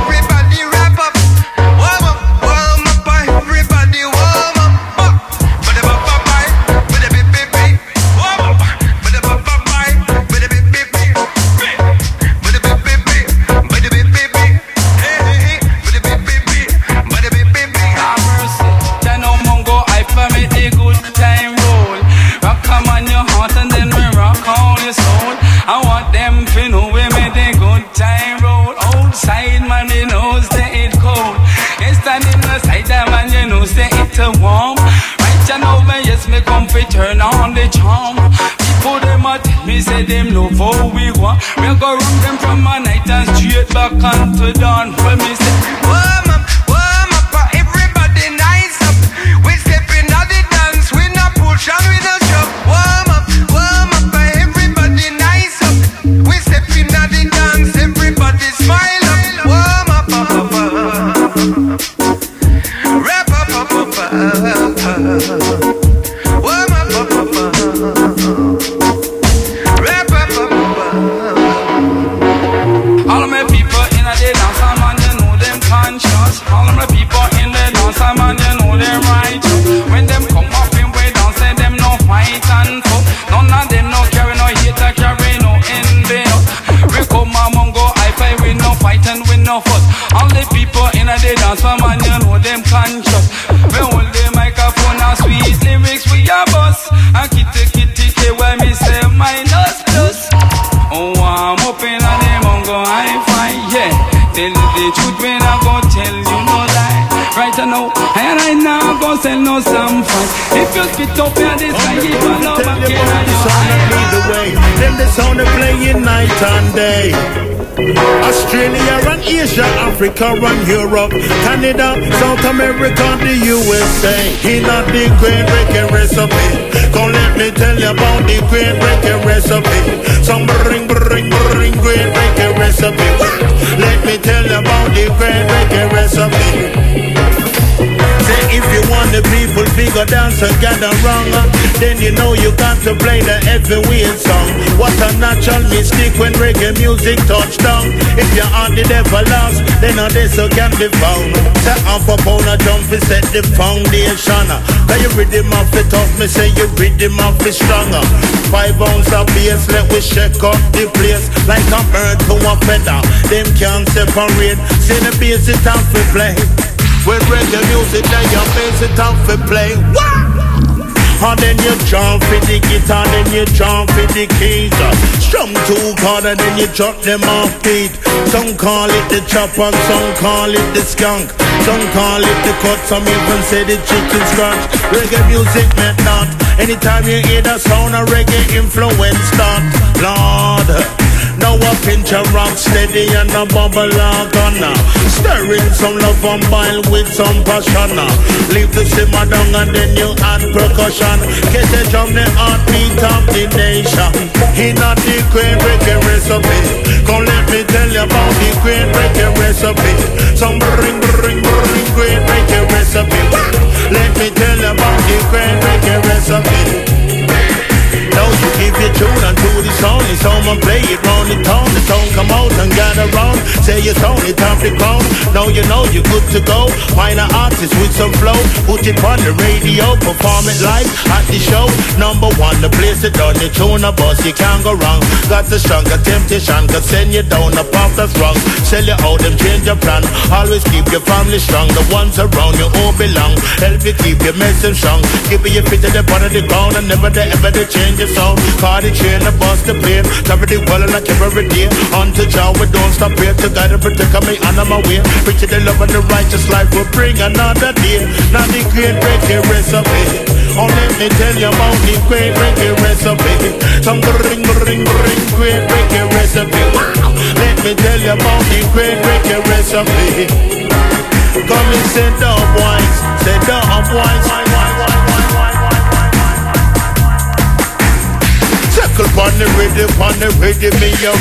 Turn on the charm. People them a tell me say them love how we want. We go run them from a night and straight back onto dawn. When me say warm up, warm up, everybody nice up. We stepping out the dance, we not push and we not shove. Warm up, warm up, everybody nice up. We stepping out the dance, everybody smile up. Warm up, up, up, up. Wrap up, up, up, up. All of my people in the dance, man, you know them conscious. All of my people in the dance, man, you know them righteous. When them come up in way dance, say them no fight and fuck. None of them no carry no hate, carry no envy. We come among go high five, we no fight and we no fuss. All the people in the dance, man, you know them conscious. We hold the microphone and sweet lyrics, we a bust. And kitty kitty K where me say minus plus. Oh, I'm up in a them on go high five, yeah. Tell you the truth when I go tell you no lie. Right now, and I now go sell no some fun. If you spit up here, this guy give a love and care and you lead the way. Then the sound of playing night and day. Australia and Asia, Africa and Europe, Canada, South America, the U S A. In a the great reggae recipe. Come let me tell you about the great reggae recipe. Some bring, bring, bring great reggae recipe. Let me tell you about the great reggae recipe. Say if you want the people figure dance and gather wrong, then you know you got to play the heavyweight song. What a natural mistake when reggae music touch down. If your heart the devil lost, then on this so can be found. Set off a pound a jump to set the foundation. Cause you rhythm off it tough, me say you rhythm off it stronger. Five ounce of bass, let we shake up the place. Like a bird to a feather, them can't separate. See the bass it off to play. With reggae music, then you bass it off to play. What? And then you jump for the guitar, then you jump for the keys. Strum two chord and then you drop them off beat. Some call it the chop and some call it the skunk. Some call it the cut, some even say the chicken scratch. Reggae music meant not. Anytime you hear the sound of reggae influence start. Lord, no Now a pinch of rock steady and a bubble like gonna stirring some love and bile with some passion. Leave the simmer down and then you add percussion. Get the drum the heartbeat of the nation. He not the great reggae recipe. Come let me tell you about the great reggae recipe. Some bring bring bring great reggae recipe. Let me tell you about the great reggae recipe. Now you keep your tune unto the song. It's on my play it round the town. The tone come out and gather round. Say it's only time to crown. Now you know you're good to go. Find an artist with some flow. Put it on the radio. Perform it live at the show. Number one, the place it done. The tune a bus, you can't go wrong. Got the stronger temptation. Cause send you down the path that's wrong. Sell you out, them change your plan. Always keep your family strong. The ones around you all belong. Help you keep your message strong. Keep your feet to the bottom of the ground. And never the ever the change your sound. Car the chain, the bus, the plane. Cover the well like every day. Until Jah we don't stop here. To guide and protect me on my way. Preach the love and the righteous life will bring another day. Now the great reggae recipe. Oh, let me tell you about the great reggae recipe. Some ring, ring, ring, great reggae recipe. Wow. Let me tell you about the great reggae recipe. Come and say dub wines, say dub wines. Circle pon the rhythm, pon the rhythm, me yo.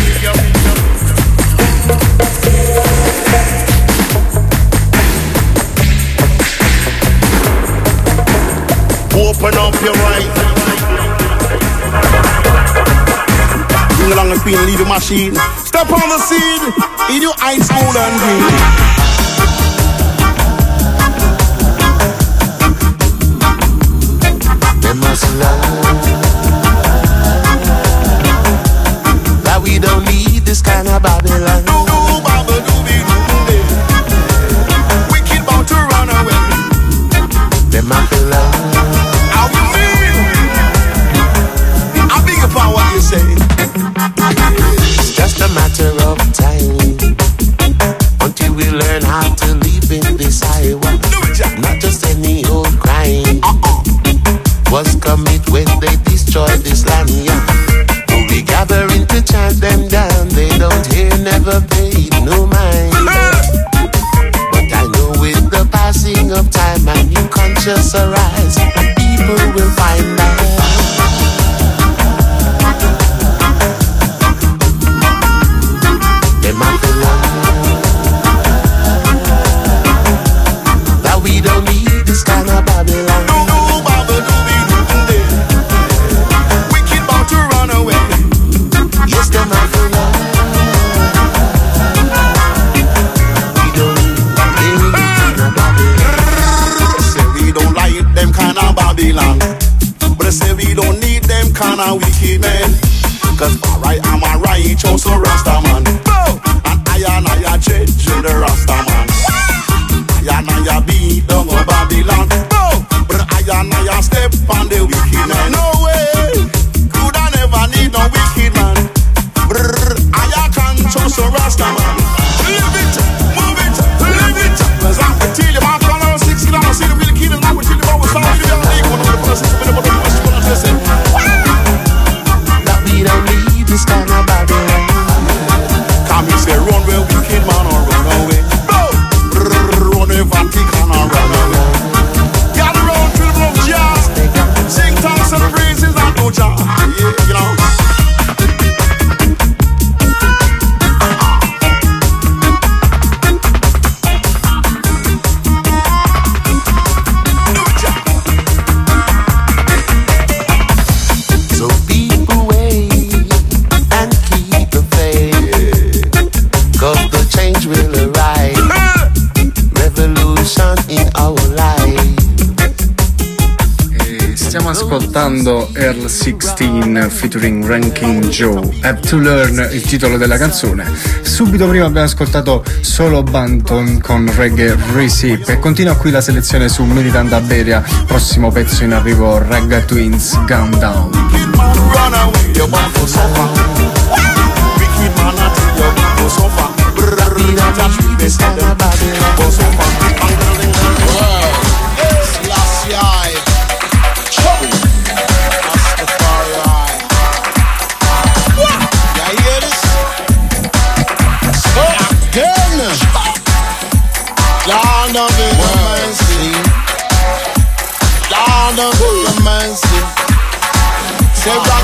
Open up your eyes. Bring along the spin, leave the machine. Step on the scene, in your eyes, smooth and green. They must learn that we don't need this kind of Babylon. No, no, Babylon, wicked about to run away. They must learn. How you mean? I'm big about what you say. It's just a matter of time until we learn how to live in this highway. Not just any old crime uh-uh. was commit when they destroyed this land, yeah. We gathering to chant them down. They don't hear, never paid no mind. But I know with the passing of time a new conscience arise, and people will find out they might learn that we don't need this kind of Babylon. No, no, Babylon, wicked about to run away. Yes, they might learn. We don't need this Babylon. Say we don't like them kind of Babylon, but I say we don't need them kind of wicked men. Cause alright, I'm a righteous Rasta man, and I and I a judge the Rasta man. I and I a beat down a Babylon, but I and I a step on the wicked man. No way, could I never need no wicked man. Brr, I a conscious Rasta man. Live it, move it, live it. Cause I can tell you, my fellow six kilo, I see the real kid, and I will tell you about what's happening. That we don't need this kind of Babylon. Come here, say run where wicked man or run away. Run where Vatican or run away. Gather round to the block jazz. Sing tongues and praises and do jazz. Yeah, you know. So people wait and keep the faith, cause the change will arrive. Revolution in our life. E stiamo ascoltando Earl sedici featuring Ranking Joe, Have to Learn, il titolo della canzone. Subito prima abbiamo ascoltato Solo Banton con Reggae Recipe e continua qui la selezione su Militant Iberia. Prossimo pezzo in arrivo, Reggae Twins, Gun Down. Run away, your man for so far. Wicked man, I tell your man for so far. Brrrr, touch me, this kind of Babylon for so far. Selassie I, Rastafari I. You hear this?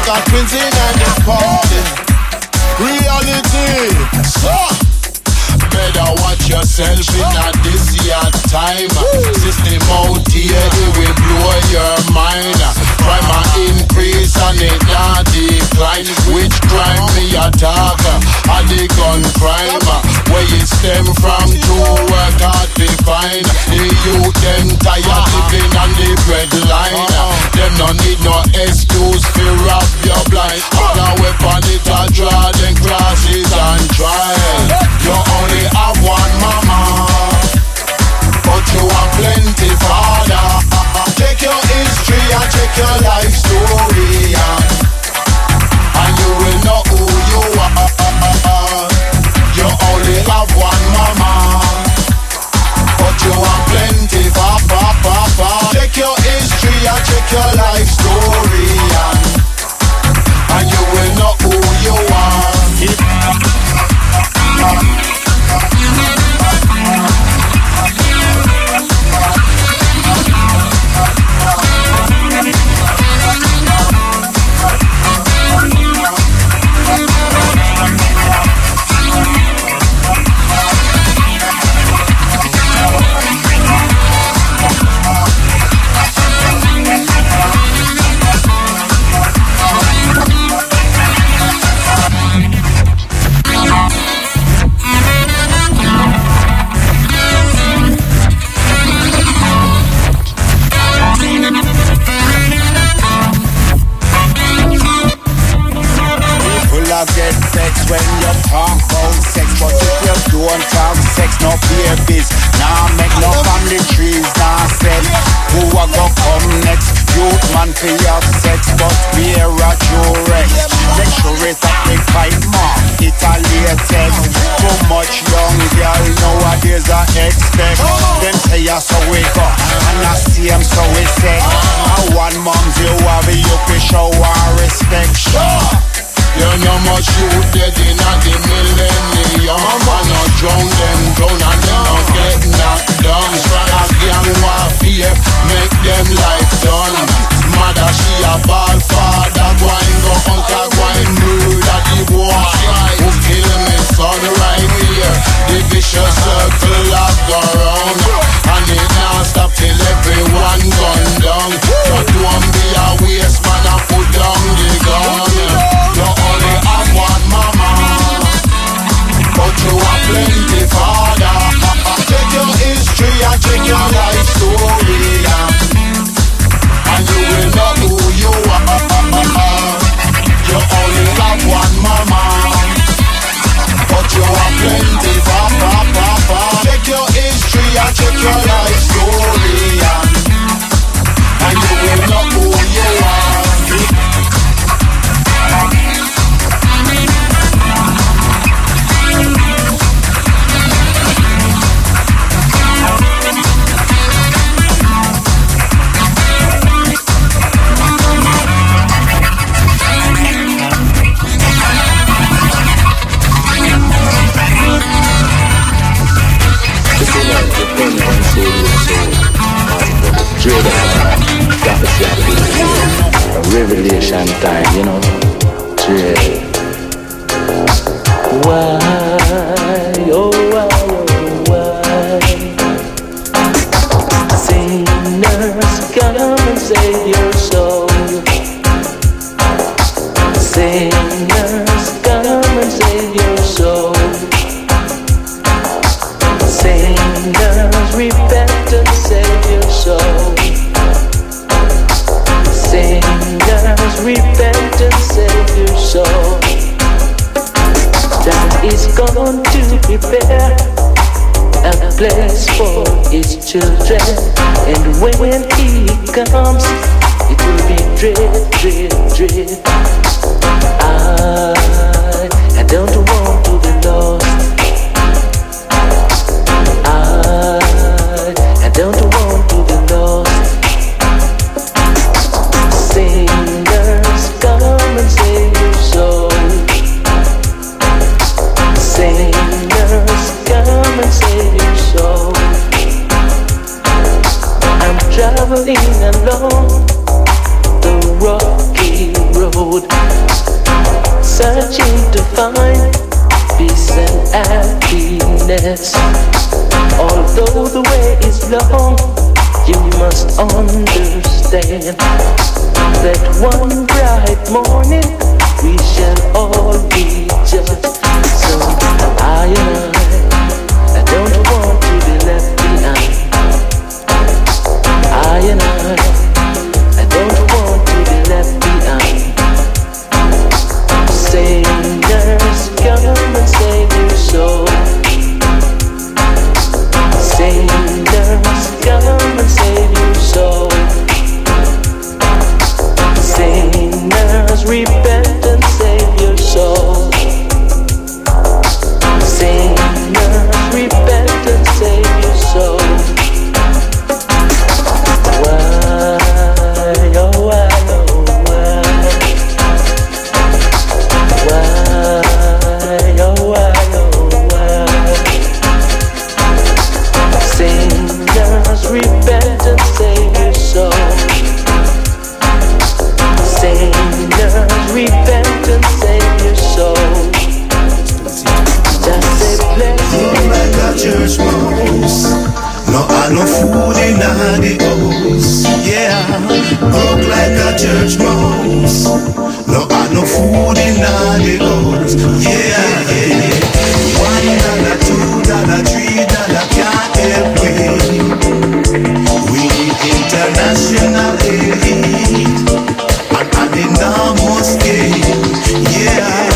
got twins in the party. Reality, so better watch yourself in a this year time. System out here, it will blow your mind. Crime a increase and it not decline. Which crime me attack? A the gun crime. Where it stem from to work hard to find. The youth them tired living on the breadline. Them no need no excuse to rob your blind. All a weapon it a draw, then crosses and trial. You only have one mama, but you have plenty father. Check your history and check your life story, and you will know who you are. You only have one mama, but you have plenty father. Check your history and check your life story, and you will know who you are. Get sex when you talk about sex, but if you don't talk sex, no babies, nah make no family trees, nah set. Who a go come next? Youth man for your sex, but we are at your rest. Sexual rate at the fight more, it a latex. Too much young girl nowadays I expect. Them say ya so we go, and I see them so we say. I want moms you have you can show our respect. You know much youth dead in a the millennium. Man not drown them down and them not get knocked down. A gang warfare make them life done. Mother she a ball father, going go hunter, going murder the war. Who kill me son right here? The vicious circle of go round, and it now stop till everyone gone down. So don't be a waste man and put down the gun. You only have one mama, but you have plenty father. Check your history and check your life story, and you will know who you are. You only have one mama, but you have plenty father. Check your history and check your life story, and you will know who you are. Revelation time, you know. Dread. Why, oh why, oh why? Sinners, come and save your soul. Sinners, come and save your soul. Sinners, repent and save your soul. Sinners, repent and save your soul. God is going to prepare a place for His children, and when He comes, it will be dread, dread, dread. I, I don't want to be lost. I, I don't want to be lost. Sinners, come and save your soul. Sinners, come and save your soul. I'm traveling along the rocky road, searching to find peace and happiness. Although the way is long, you must understand that one bright morning we shall all be just. So I and I, I don't want to be left behind. I and I, I don't want to be left behind. Sinners, come and save your soul. Sinners, come and save your soul. Sinners, repent and save your soul. Sinners, repent and save your soul. Why, oh why, oh why? Why, oh why, oh why? Sinners, repent and save your soul. Sinners, repent and save your soul. Just say blessing. Like a church mouse. No, I no food in the house. Yeah, cook like a church mouse. No, I no food in the house. Yeah, yeah, yeah. One dollar, two dollar, three dollar can't help me. We need international aid and an enormous gain. Yeah.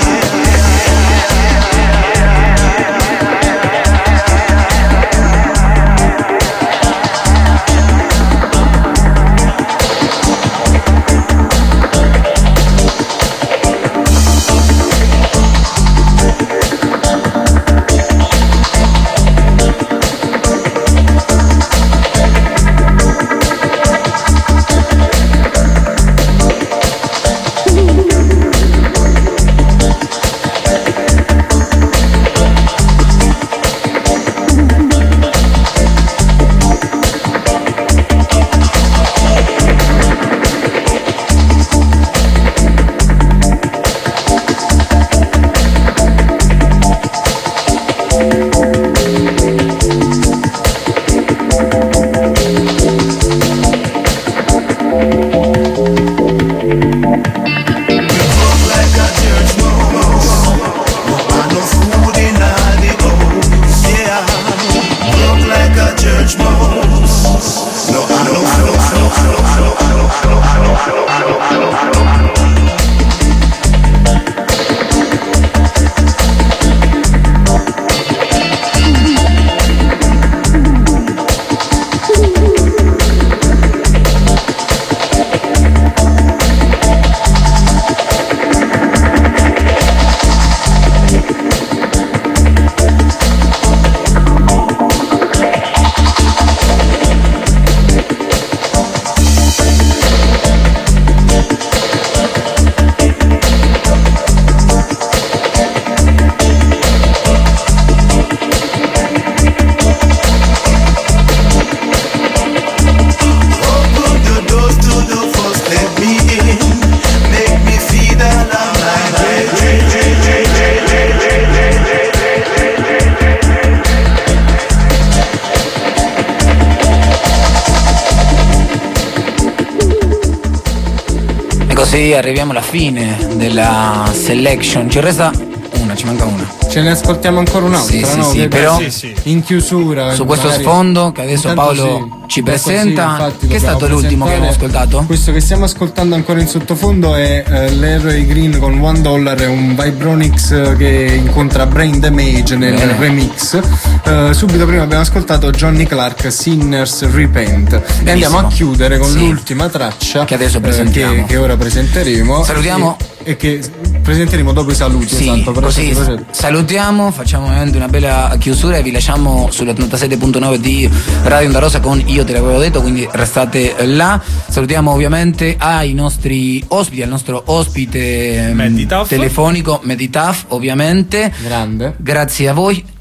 Così arriviamo alla fine della selection. Ci resta una, ci manca una. Ce ne ascoltiamo ancora un'altra, sì, sì, no? sì, Che però sì, sì. In chiusura su questo magari, sfondo che adesso Paolo sì, ci presenta, sì, che è stato l'ultimo che abbiamo ascoltato? Questo che stiamo ascoltando ancora in sottofondo è eh, l'R A Green con One Dollar, è un Vibronix che incontra Brain Damage nel Bene. remix. Uh, subito prima abbiamo ascoltato Johnny Clark, Sinners Repent. Benissimo. E andiamo a chiudere con sì. l'ultima traccia che adesso presentiamo, uh, che, che ora presenteremo. Salutiamo e, e che presenteremo dopo i saluti. Sì, esatto, così salutiamo, facciamo veramente una bella chiusura e vi lasciamo sull'ottantasette punto nove di Radio Onda Rosa con Io te l'avevo detto, quindi restate là. Salutiamo ovviamente ai nostri ospiti, al nostro ospite Meditaf. telefonico Meditaf, ovviamente. Grande. Grazie a voi.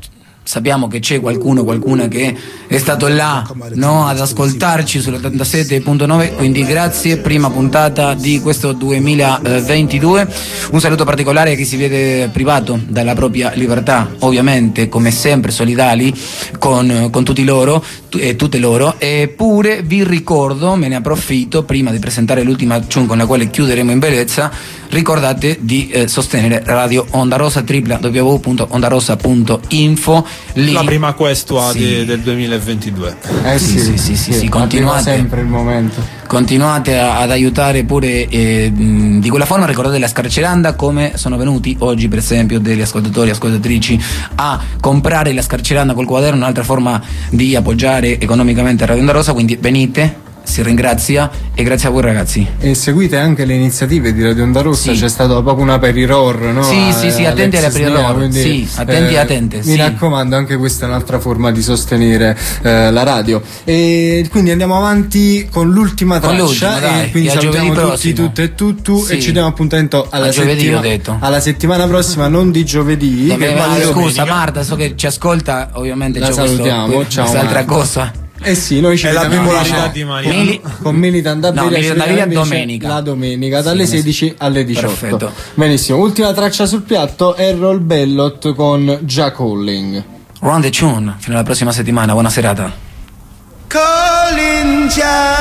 sappiamo che c'è qualcuno, qualcuna che è stato là, no, ad ascoltarci sull'ottantasette virgola nove, quindi grazie, prima puntata di questo duemilaventidue. Un saluto particolare a chi si vede privato dalla propria libertà, ovviamente come sempre solidali con, con tutti loro e tutte loro. Eppure vi ricordo, me ne approfitto prima di presentare l'ultima tune con la quale chiuderemo in bellezza, ricordate di eh, sostenere Radio Onda Rosa, w w w punto ondarosa punto info. Lì, la prima questua sì. di, del duemilaventidue. Eh sì, sì, sì, sì, sì, sì, continuate sempre il momento. Continuate a, ad aiutare pure eh, di quella forma. Ricordate la scarceranda, come sono venuti oggi per esempio degli ascoltatori e ascoltatrici a comprare la scarceranda col quaderno, un'altra forma di appoggiare economicamente Radio Onda Rosa, quindi venite, si ringrazia e grazie a voi ragazzi. E seguite anche le iniziative di Radio Onda Rossa, sì. C'è stato proprio una per error, no? Sì, sì, sì, attenti alle per error, quindi, sì, attenti eh, e attente. Mi sì. raccomando, anche questa è un'altra forma di sostenere eh, la radio. E quindi andiamo avanti con l'ultima Con traccia l'ultima, dai, e quindi e a salutiamo giovedì tutti, prossimo. tutte e tutto Sì. e ci diamo appuntamento alla, A giovedì, settima- ho detto. alla settimana prossima, non di giovedì. Vabbè, che ma vale scusa domenica. Marta, so che ci ascolta, ovviamente La c'è salutiamo, questo, ciao, quest'altra Marta. cosa. Eh sì, noi ci È la vediamo bipolarità invece di Maria. Mili- con Militant da No, Beria, ci Militant da vediamo Beria invece domenica. la domenica dalle Sì, sedici alle diciotto. Perfetto. Benissimo, ultima traccia sul piatto, Errol Bellot con Jack Holling. Run the tune, fino alla prossima settimana, buona serata. Calling Jah,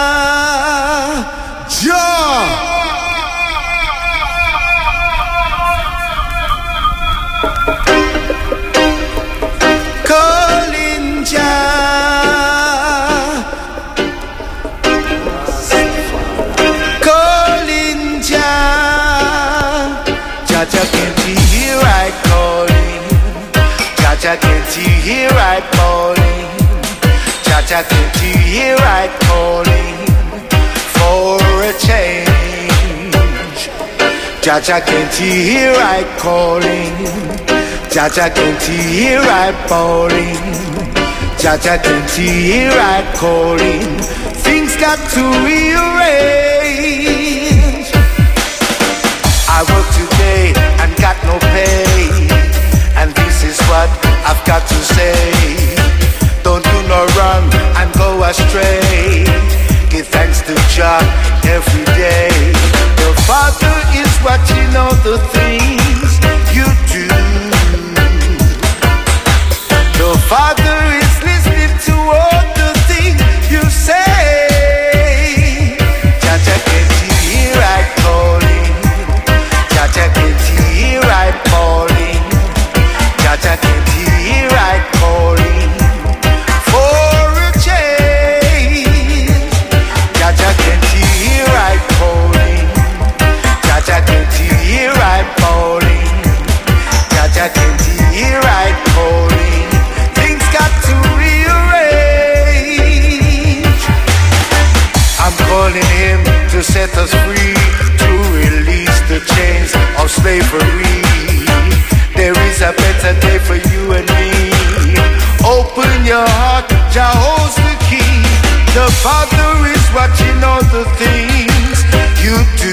Jah. Calling Jah, calling Jah. Jah Jah, can't you hear I calling? Jah Jah, can't you hear I calling? Jah Jah, can't you hear I calling for a change? Jah Jah, can't you hear I calling? Jah Jah, can't you hear I calling? Jah Jah, can't you hear I calling? Things got to rearrange. I work today and got no pay, and this is what I've got to say. Don't do no wrong and go astray. Give thanks to Jah every day. The Father is watching all the things you do. The Father is listening to all the things you say. Jah Jah, can't you hear I calling? Jah Jah, can't you hear I calling? Jah Jah, can't you hear I calling for a change? Jah Jah, can't you hear I calling? Jah Jah, can't you hear I calling? Jah Jah, can't you hear I calling? Things got to rearrange. I'm calling him to set us free, to release the chains of slavery. There is a better day for you and me. Open your heart, Jah holds the key. The Father is watching all the things you do.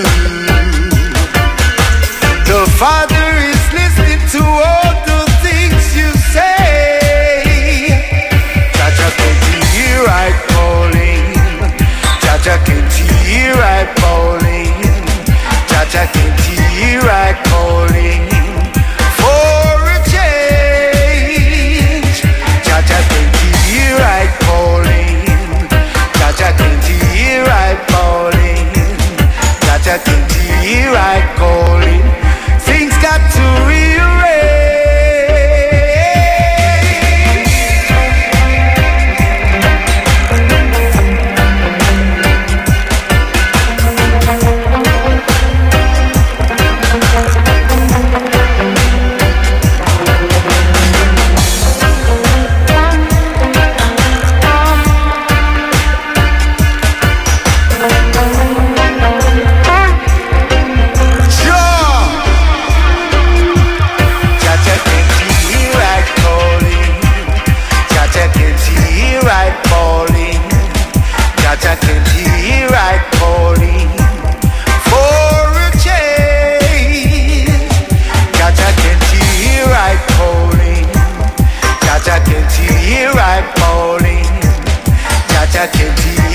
The Father is listening to all the things you say. Jah Jah, can't you hear I calling? Jah Jah, can't you hear I calling? Jah Jah, can't you hear I calling for a change? Jah Jah, can't you hear I calling? Jah Jah, can't you hear I calling? Jah Jah, can't you hear I calling? Things got to rearrange.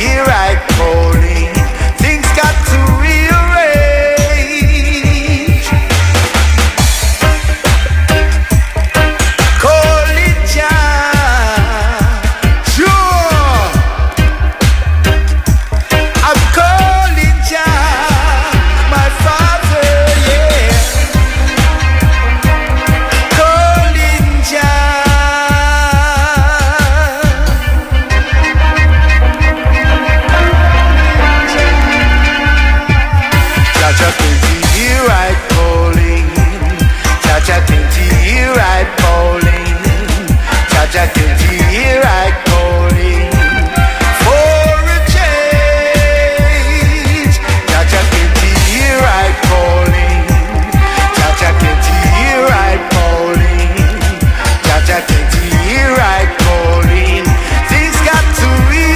hear right calling. Things got to rearrange. Calling Jah, sure. I'm calling Jah, my Father, yeah. Calling Jah. Jah can't hear right calling. Jah Jah can't hear right calling. Jah Jah can't hear right calling. For a change. Jah Jah can't hear right calling. Jah Jah can't hear right calling. Jah Jah can't hear right calling. Things got to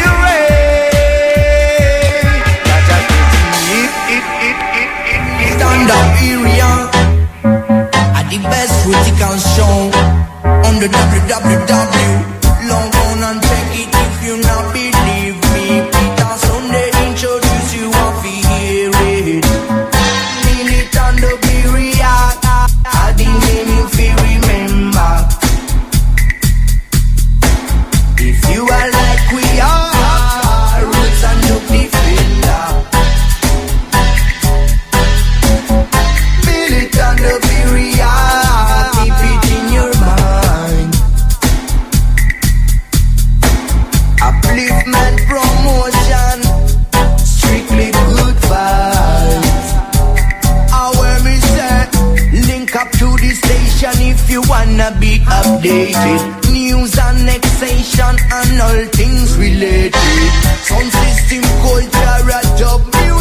rearrange. Jah Jah can't hear it, it, it, it, it. Stand up area at the best critical show on the W W W. Log on and check it if you not believe me. Peter Sunday introduce you and fi hear it. Feel it on the period. I the name you fi remember. If you are like we are, roots and the defender. Feel it on the period. Keep it in your mind. Upliftment promotion, strictly good vibes. Our me say, link up to the station if you wanna be updated. News, annexation and all things related. Sound system, culture, dub music.